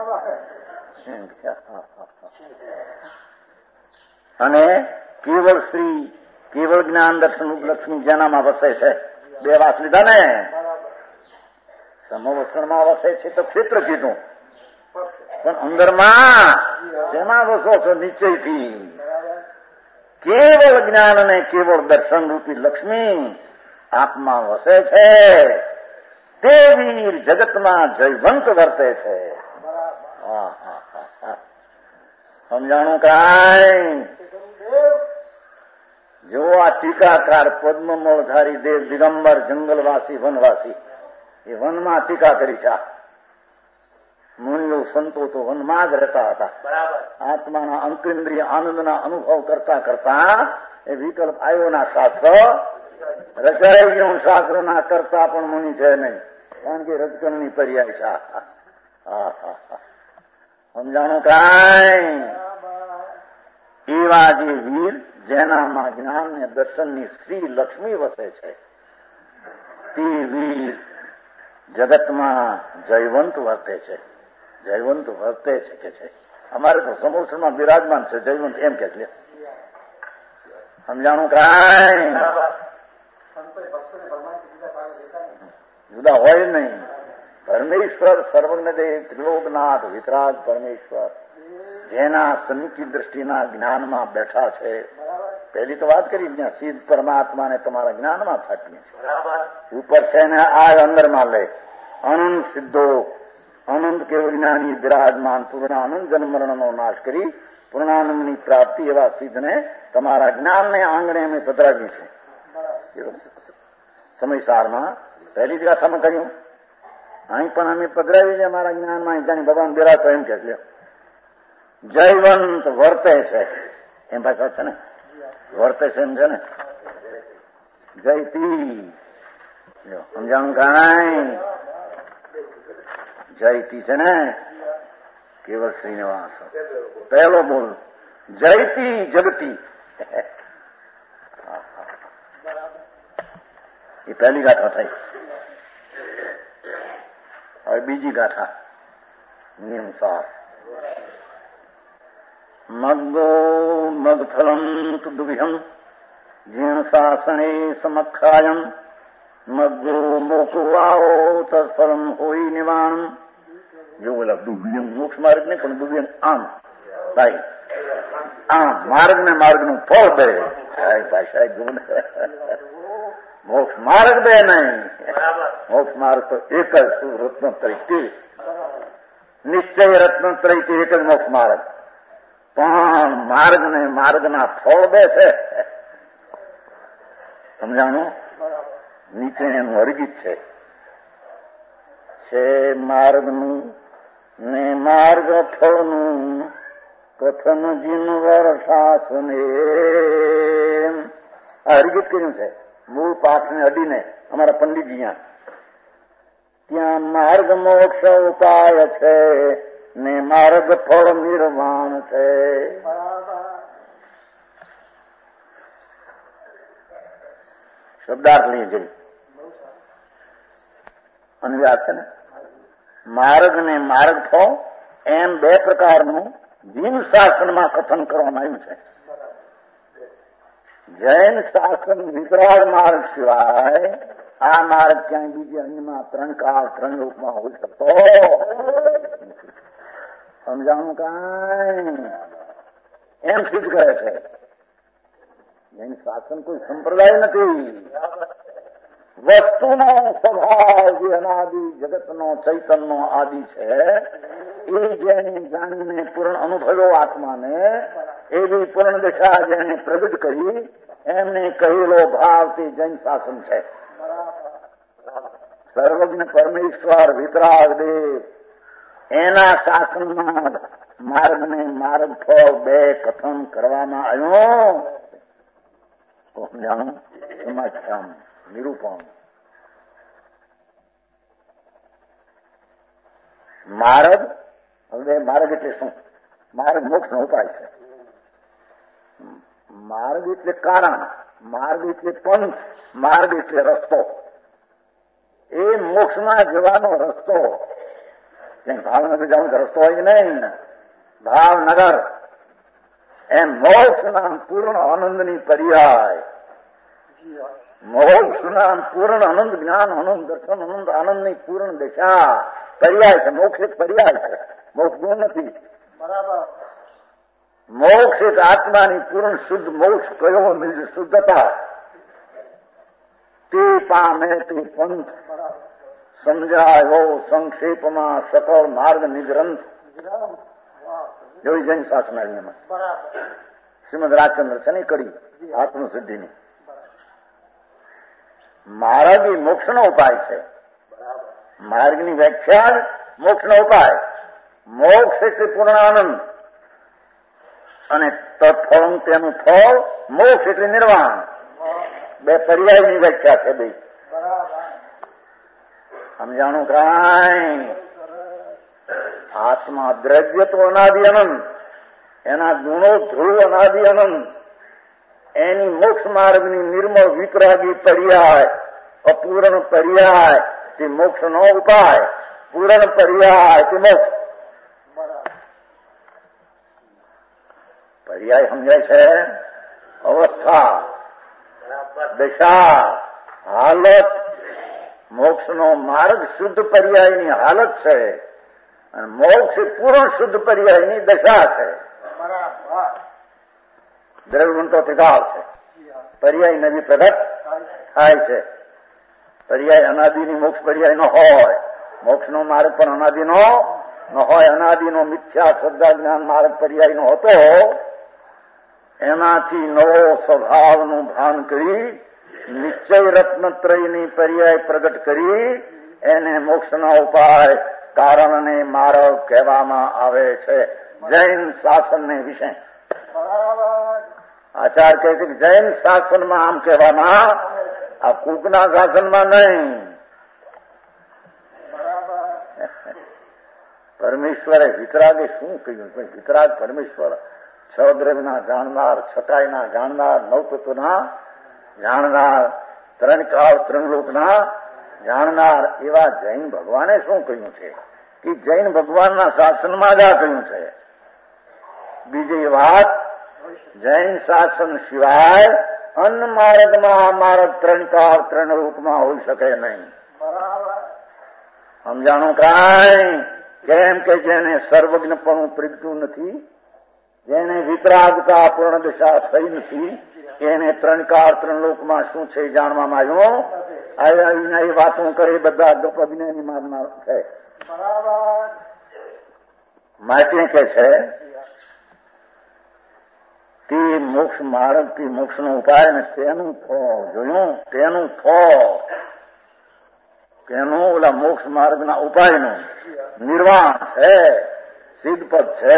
અને કેવળ શ્રી કેવળ જ્ઞાન દર્શન ઉપલક્ષ્મી જેનામાં વસે છે. 2 વાસ લીધા ને. સમવસ્ત્રમાં વસે છે તો ક્ષેત્ર કીધું, પણ અંદરમાં શેમાં વસો છો? નિશ્ચયથી. કેવળ જ્ઞાન અને કેવળ દર્શન રૂપી લક્ષ્મી આપમાં વસે છે. તે વીર જગતમાં જયવંત વર્તે છે. સમજાણું કાંઈ? જો આ ટીકાકાર પદ્મમળધારી દેવ દિગંબર જંગલવાસી વનવાસી, એ વનમાં ટીકા કરી છે. મુનિઓ સંતો તો વનમાં જ રહેતા હતા. આત્માના અંતરિન્દ્રિય આનંદના અનુભવ કરતા કરતા એ વિકલ્પ આવ્યોના શાસ્ત્ર રચાઈ ગયું. શાસ્ત્રના કરતા પણ મુનિ છે નહીં, કારણ કે રજકણની પર્યાય છે. સમજાણું કાંઈ? એવા જે વીર જેનામાં જ્ઞાન ને દર્શનની શ્રી લક્ષ્મી વસે છે, તે વીર જગતમાં જયવંત વર્તે છે. જયવંત વર્તે છે કે છે. અમારે તો સમુદ્રમાં બિરાજમાન છે જયવંત એમ કે છે. સમજાણું કાંઈ? જુદા હોય નહીં. પરમેશ્વર સર્વજ્ઞદેવ ત્રિલોકનાથ વિતરાગ પરમેશ્વર જેના સન્મુખી દ્રષ્ટિના જ્ઞાનમાં બેઠા છે. પહેલી તો વાત કરી ત્યાં સિદ્ધ પરમાત્માને તમારા જ્ઞાનમાં ફાટવી છે. ઉપર છે ને આ અંદરમાં લે અનંત સિદ્ધો અનંત કેવળ જ્ઞાની બિરાજમાન પૂર્ણાનંદ જન્મરણનો નાશ કરી પૂર્ણાનંદની પ્રાપ્તિ એવા સિદ્ધને તમારા જ્ઞાનને આંગણે અમે પધરાવી છે. સમયસારમાં પહેલી જ ગાથામાં કહ્યું, અહીં પણ અમે પધરાવી છે અમારા જ્ઞાનમાં. જાણી ભગવાન બિરાજતો એમ કે જયવંત વર્તે છે. એમ ભાષા છે ને, વર્તે છે એમ છે ને. જયતી સમજાણું કાંઈ? જયતી છે ને કેવલ શ્રીનિવાસ. પહેલો બોલ જયતી જગતી, એ પહેલી ગાથા થઈ. હવે બીજી ગાથા નિયમસાર. મગો મગફલમ દુભ્યમ જીણ શાસને સમખાયમ મગો મોકવાઓ તત્ફલમ હોય નિવાણમ. જો બોલા દુભ્યમ મોક્ષ માર્ગ ને પણ દુભ્યમ આમ ભાઈ આમ માર્ગ ને માર્ગ નું ફળ દે. ભાષા ગુણ મોક્ષ માર્ગ બે નહીં, મોક્ષ માર્ગ તો એક જ રત્નત્રય, નિશ્ચય રત્નત્રય એક જ મોક્ષ માર્ગ. પણ માર્ગ ને માર્ગના ફળ બે છે. સમજાણું? નીચે એનું અર્ગિત છે માર્ગનું ને માર્ગ ફળનું કથન જીનવર શાસને. આ અર્ગિત કર્યું છે મૂળ પાઠને અડીને અમારા પંડિતજી. ત્યાં માર્ગ મોક્ષ ઉપાય છે ને માર્ગ ફળ નિર્વાણ છે. શબ્દાર્થ લઈએ જઈ અનુવાદ છે ને. માર્ગ ને માર્ગ ફળ એમ બે પ્રકારનું જીન શાસનમાં કથન કરવામાં આવ્યું છે. જૈન શાસન વિતરાગ માર્ગ સિવાય આ માર્ગ ક્યાંય બીજી અન્યમાં ત્રણ કાળ ત્રણ રૂપમાં હોઈ શકતો. સમજાણું કાંઈ? એમ સિદ્ધ કરે છે. જૈન શાસન કોઈ સંપ્રદાય નથી. વસ્તુનો સ્વભાવ જે અનાદિ જગતનો ચૈતન્ય આદિ છે એ જેને જાણીને પૂર્ણ અનુભવ્યો આત્માને, એવી પૂર્ણ દશા જેને પ્રગટ કરી એમને કહેલો ભાવ તે જૈન શાસન છે. સર્વજ્ઞ પરમેશ્વર વિતરાગ દેવ એના શાસનમાં માર્ગ ને માર્ગ ફળ બે કથન કરવામાં આવ્યું. જાણો સમાખ્યામ નિરૂપણ. માર્ગ, હવે માર્ગ એટલે શું? માર્ગ મોક્ષ નો ઉપાય છે. માર્ગ એટલે કારણ, માર્ગ એટલે પંથ, માર્ગ એટલે રસ્તો. એ મોક્ષમાં જવાનો રસ્તો. ભાવનગર જવાનું તો રસ્તો હોય નહીં. ભાવનગર એમ મોક્ષના પૂર્ણ આનંદની પર્યાય. મોક્ષના પૂર્ણ આનંદ, જ્ઞાન આનંદ, દર્શન આનંદ, આનંદની પૂર્ણ દશા પર્યાય છે. મોક્ષ એક પર્યાય છે, મોક્ષ ગુણ નથી. મોક્ષ એક આત્માની પૂર્ણ શુદ્ધ મોક્ષ કયો શુદ્ધતા તે પામે તે પંથ સમજાયો સંક્ષેપમાં સકળ માર્ગ નિગ્રંથ. જોઈ જૈન શાસન એમાં શ્રીમદ રાજચંદ્ર છે ને કડી આત્મસિદ્ધિની. માર્ગ એ મોક્ષનો ઉપાય છે. માર્ગની વ્યાખ્યા મોક્ષનો ઉપાય. મોક્ષ એટલે પૂર્ણ આનંદ અને તત્ફળ તેનું ફળ મોક્ષ એટલે નિર્વાણ. બે પર્યાયની વ્યાખ્યા છે બે. સમજાણું કાંઈ? આત્મા દ્રવ્ય તો અનાદિ અનંત, એના ગુણો ધ્રુવ અનાદિ અનંત. એની મોક્ષ માર્ગની નિર્મળ વિતરાગી પર્યાય, અપૂર્ણ પર્યાય તે મોક્ષ નો ઉપાય, પૂર્ણ પર્યાય તે મોક્ષ. પર્યાય સમજાય છે? અવસ્થા, દશા, હાલત. મોક્ષનો માર્ગ શુદ્ધ પર્યાયની હાલત છે અને મોક્ષ પૂર્ણ શુદ્ધ પર્યાયની દશા છે. દ્રવ્યવંતો તિકાળ છે. પર્યાય નવી પ્રગટ થાય છે. પર્યાય અનાદિની મોક્ષ પર્યાય નો હોય. મોક્ષનો માર્ગ પણ અનાદિનો ન હોય. અનાદિનો મિથ્યા શ્રદ્ધા જ્ઞાન માર્ગ પર્યાય નો હતો. એનાથી નવો સ્વભાવનું ભાન કરી નિશ્ચય રત્નત્રયની પર્યાય પ્રગટ કરી એને મોક્ષના ઉપાય કારણ અને માર્ગ કહેવામાં આવે છે. જૈન શાસનને વિશે આચાર્ય કહે છે કે જૈન શાસનમાં આમ કહેવામાં આ કૂકના શાસનમાં નહીં. પરમેશ્વરે વિતરાગે શું કહ્યું? વિતરાગ પરમેશ્વર છ દ્રવ્યના જાણનાર, છટાઈના જાણનાર, નવતત્વના જાણનાર, ત્રણ કાળ ત્રણ લોકના જાણનાર એવા જૈન ભગવાને શું કહ્યું છે કે જૈન ભગવાનના શાસનમાં જ આ કહ્યું છે. બીજી વાત, જૈન શાસન સિવાય અન્ન માર્ગમાં માર્ગ ત્રણ કાળ ત્રણ રૂપમાં હોઈ શકે નહીં. સમજાણું કાંઈ? કેમ કે જેને સર્વજ્ઞપણું પ્રગટ્યું નથી, જેને વિતરાગતા પૂર્ણ દશા થઈ નથી, એને ત્રણ કાળ ત્રણ લોકમાં શું છે જાણવામાં આવ્યું. આવીને એ વાતો કરે બધા અજ્ઞાની માનનાર છે. માટે કે છે તે મોક્ષ માર્ગ થી મોક્ષનો ઉપાય ને તેનું ફળ જોયું. તેનું ફળ તેનું ઓલા મોક્ષ માર્ગના ઉપાયનું નિર્વાણ છે, સિદ્ધપદ છે.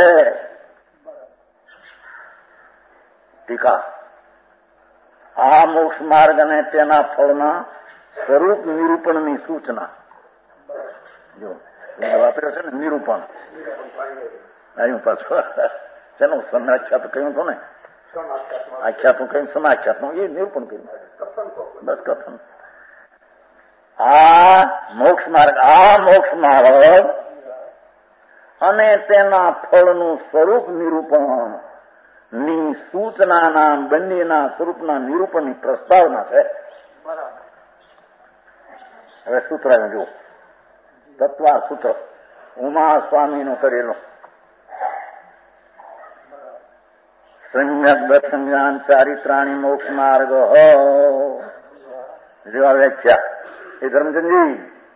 ટીકા, આ મોક્ષ માર્ગ અને તેના ફળના સ્વરૂપ નિરૂપણની સૂચના. જો વાપર્યો છે ને નિરૂપણ, આવ્યું પાછું તેનું સમાખ્યાત કહ્યું હતું ને, આખ્યાતું કહ્યું સમાખ્યાતનું, એ નિરૂપણ કર્યું. બસ કથન. આ મોક્ષ માર્ગ અને તેના ફળનું સ્વરૂપ નિરૂપણ ની સૂચનાના બંનેના સ્વરૂપના નિરૂપણની પ્રસ્તાવના છે. હવે સૂત્ર જો તત્વા સૂત્ર ઉમા સ્વામીનું કરેલું સમ્યક દર્શન જ્ઞાન ચારિત્રાણી મોક્ષ માર્ગ જેવા વ્યાખ્યા એ ધર્મચંદજી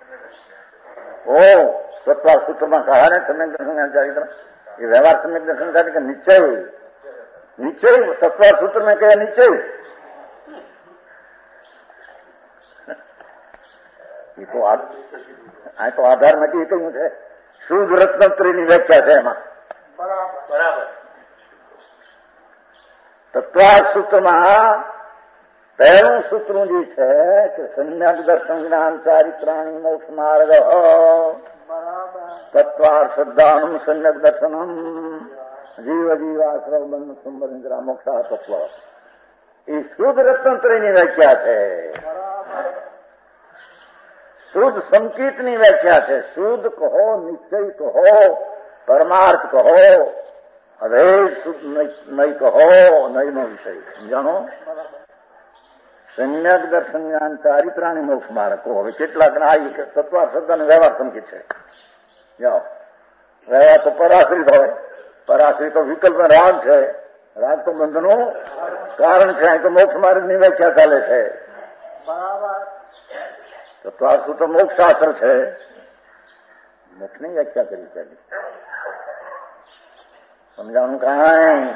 તત્વા સૂત્રમાં કહા ને સમ્યક દર્શન જ્ઞાન ચારિત્ર એ વ્યવહાર સમ્યક દર્શન ચારિત્ર કે નિશ્ચય તત્વા સૂત્ર में कहा निश्चय તો આધાર નથી કહ્યું છે. શુદ્ધ રત્નત્રીની વ્યાખ્યા છે એમાં. બરાબર. તત્વા સૂત્રમાં પહેલું સૂત્ર જે છે કે સમ્યક દર્શન જ્ઞાન ચારિત્રાણી મોક્ષ માર્ગ તત્વાર શ્રદ્ધાનું સમ્યક દર્શનમ જીવ જીવાશ્રવ બંધ સુંદર ઇન્દ્રા મોક્ષા તત્વ એ શુદ્ધ રત્નત્રયની વ્યાખ્યા છે. શુદ્ધ સંકેતની વ્યાખ્યા છે. શુદ્ધ કહો, નિશ્ચય કહો, પરમાર્થ કહો, અભેદ શુદ્ધ નહીં કહો, નહીંનો વિષય સમજાણો. સમ્યક દર્શન જ્ઞાન ચારિત્રાણી મોક્ષ માર્ગ કહો. હવે કેટલાક ના તત્વા શ્રદ્ધા વ્યવહાર સંકેત છે. જાઓ, વ્યવહાર તો પરાશ્રિત હોય. પરાશ્રિત તો વિકલ્પ રાગ છે. રાગ તો બંધનું કારણ છે. અહીં તો મોક્ષ માર્ગની વ્યાખ્યા ચાલે છે. તત્વાસુ તો મોક્ષ શાસ્ત્ર છે. મોક્ષની વ્યાખ્યા કરી છે. સમજાણું કાંઈ?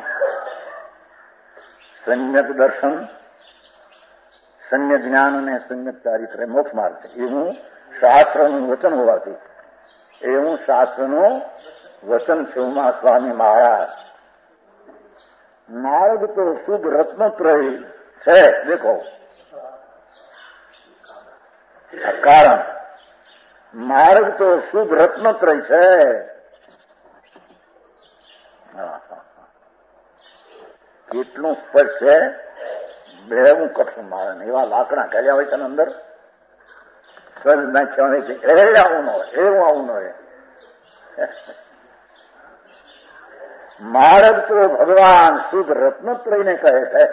સમ્યક દર્શન, સમ્યક જ્ઞાન અને સમ્યક ચારિત્ર મોક્ષ માર્ગ છે. એવું શાસ્ત્રનું વચન હોવાથી એવું શાસ્ત્રનું વચન છે. ઉમા સ્વામી મહારાજ માર્ગ તો શુદ્ધ રત્નત્રય છે. દેખો કારણ માર્ગ તો શુદ્ધ રત્નત્રય છે. કેટલું સ્પષ્ટ છે. બેવું કઠણ મારે એવા લાકડા કર્યા હોય છે ને અંદર સજ નાખ્યા હોય છે. આવું ન હોય, એવું આવું ન હોય. માર્ગ તો ભગવાન શુદ્ધ રત્નત્રયને કહે છે.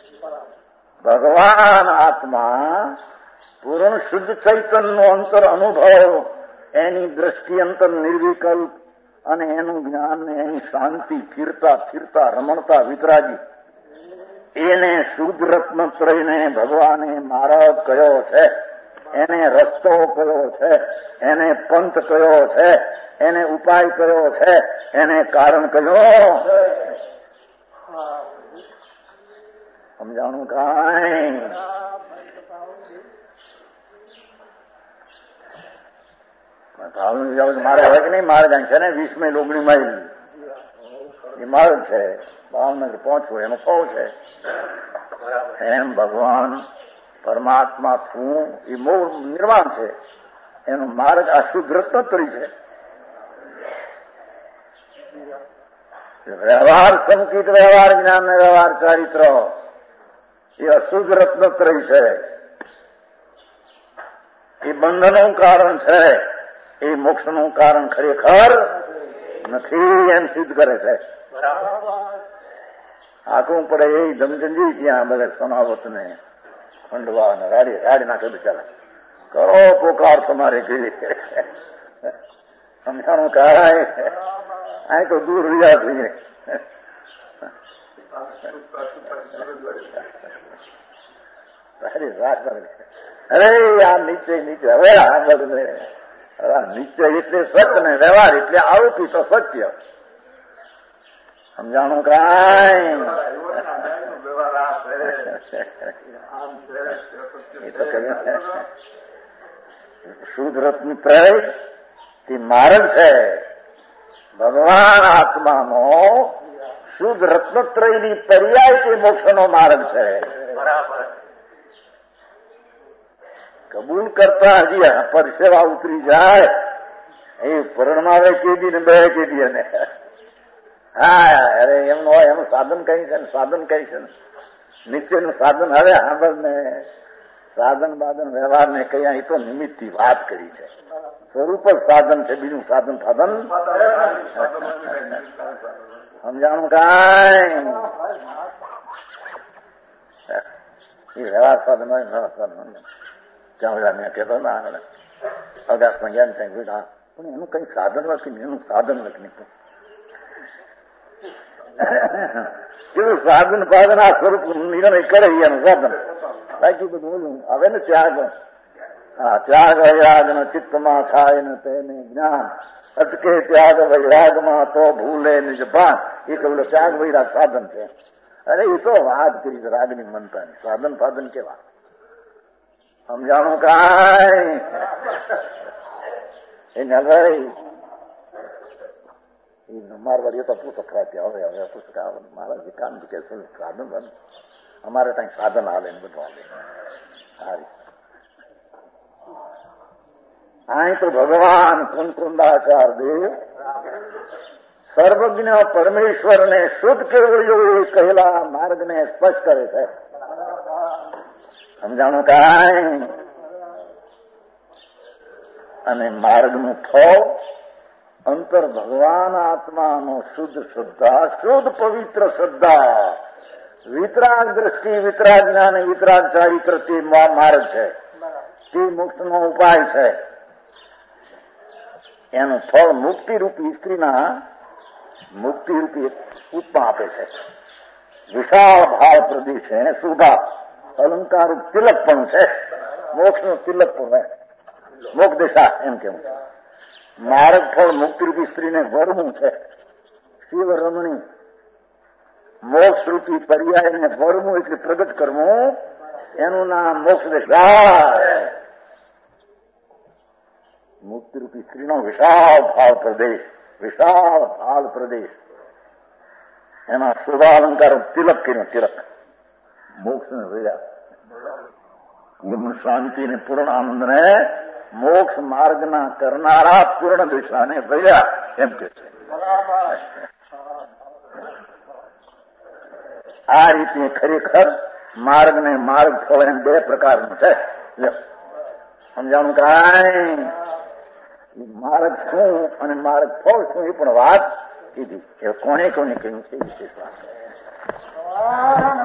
ભગવાન આત્મા પૂર્ણ શુદ્ધ ચૈતન્યનો અંતર અનુભવ, એની દ્રષ્ટિ અંતર નિર્વિકલ્પ અને એનું જ્ઞાન ને એની શાંતિ, ફિરતા રમણતા વિતરાગી એને શુદ્ધ રત્નત્રયને ભગવાને માર્ગ કયો છે, એને રસ્તો કયો છે, એને પંથ કયો છે, એને ઉપાય કયો છે, એને કારણ કયો. સમજાણું કાંઈ? મારે હોય કે નહીં માર્ગ છે ને 20 લોગણી માઇલ એ માર્ગ છે. ભાવનગર પહોંચવું એનો સૌ છે. એમ ભગવાન પરમાત્મા શું એ મૂળ નિર્વાણ છે. એનો માર્ગ આ શુદ્ધ રત્નત્રય છે. વ્યવહાર સંકિત, વ્યવહાર જ્ઞાન ને વ્યવહાર ચારિત્ર એ અશુદ્ધ રત્નત્રય છે. એ બંધનનું કારણ છે. એ મોક્ષનું કારણ ખરેખર નથી એમ સિદ્ધ કરે છે. આખું પડે એ ધમચંદી ત્યાં બધા સનાવત ને ખંડવા ને રાડી નાખે બિચારા. કરો પોકાર તમારે કેવી સમજાણું કાય આ તો દૂર રહ્યા જોઈએ. અરે આ નીચે હવે નીચે એટલે સત્ય ને વ્યવહાર એટલે આરોપી તો સત્ય. સમજાણું કાંઈ શુદ્ધ રત્ન ત્રય તે માર્ગ છે. ભગવાન આત્માનો શુદ્ધ રત્નત્રયની પર્યાય તે મોક્ષનો માર્ગ છે. કબૂલ કરતા હજી પરસેવા ઉતરી જાય એ પરણમાવે કેદી ને બે કેદી અને હા અરે એમનું હોય એનું સાધન કઈ છે ને સાધન કઈ છે ને નીચેનું સાધન. હવે આગળ ને સાધન બાધન વ્યવહાર ને કઈ અહીં તો નિમિત્તથી વાત કરી છે. સ્વરૂપ જ સાધન છે, બીજું સાધન સમજાણું કાંઈ એ વ્યવહાર સાધન હોય વ્યવહાર સાધન. ત્યાં બધા મેં કહેતો ના અવકાશમાં ગયા ને ત્યાં પણ એનું કઈ સાધન નથી, એનું સાધન નથી. કેવું સાધન પાધન આ સ્વરૂપ નિર્ણય કરે એનું સાધન. બાકી બધું બોલું હવે ને ત્યાગ. હા ત્યાગ વૈરાગ ને ચિત્તમાં થાય ને તેને જ્ઞાન અટકે ત્યાગ વૈરાગમાં તો ભૂલે નિજ ભાન. એ કહ્યું ત્યાગ વૈરાગ સાધન છે. અરે એ તો વાત કરી છે રાગની મનતાની. સાધન સાધન કેવા સમજાણું કાંઈ એ નગર મારવાડી તો પુસ્તક હવે પુસ્તક મારા જે કામ કે સાધન બને અમારે ત્યાં સાધન આવે ને બધું આવે સારી. અહીં તો ભગવાન કુંદાચાર દેવ સર્વજ્ઞ પરમેશ્વરને શુદ્ધ કેવળીઓ એ કહેલા માર્ગને સ્પષ્ટ કરે છે. સમજાણું કાંઈ અને માર્ગનું ફળ અંતર ભગવાન આત્માનો શુદ્ધ શ્રદ્ધા, શુદ્ધ પવિત્ર શ્રદ્ધા, વિતરાગ દ્રષ્ટિ, વિતરાગ જ્ઞાન, વિતરાગ ચારિત્ર તે માર્ગ છે. તે મોક્ષનો ઉપાય છે. એનું ફળ મુક્તિરૂપી સ્ત્રીના મુક્તિરૂપી ઉપમા આપે છે. વિશાળ ભાવ પ્રદેશ છે. સુધા અલંકાર તિલક પણ છે. મોક્ષનું તિલક પણ મોક્ષ દિશા એમ કેવું છે. માર્ગ ફળ મુક્તિરૂપી સ્ત્રીને વરવું છે. શિવ રમણી મોક્ષરૂપી પર્યાયને વરવું એટલે પ્રગટ કરવું. એનું નામ મોક્ષ દિશા. મુક્તિરૂપી સ્ત્રીનો વિશાળ ભાવ પ્રદેશ, વિશાળ ભાવ પ્રદેશ. એમાં સુધા અલંકાર તિલક કર્યું. તિલક મોક્ષને વળ્યા શાંતિ ને પૂર્ણ આનંદ ને મોક્ષ માર્ગના કરનારા પૂર્ણ દિશાને વળ્યા એમ કે છે. આ રીતે ખરેખર માર્ગ ને માર્ગ ફળ એમ બે પ્રકારનું છે. સમજાણું કાંઈ માર્ગ શું અને માર્ગ ફળ શું એ પણ વાત કીધી. કોને કોને કહ્યું છે વિશેષ વાત.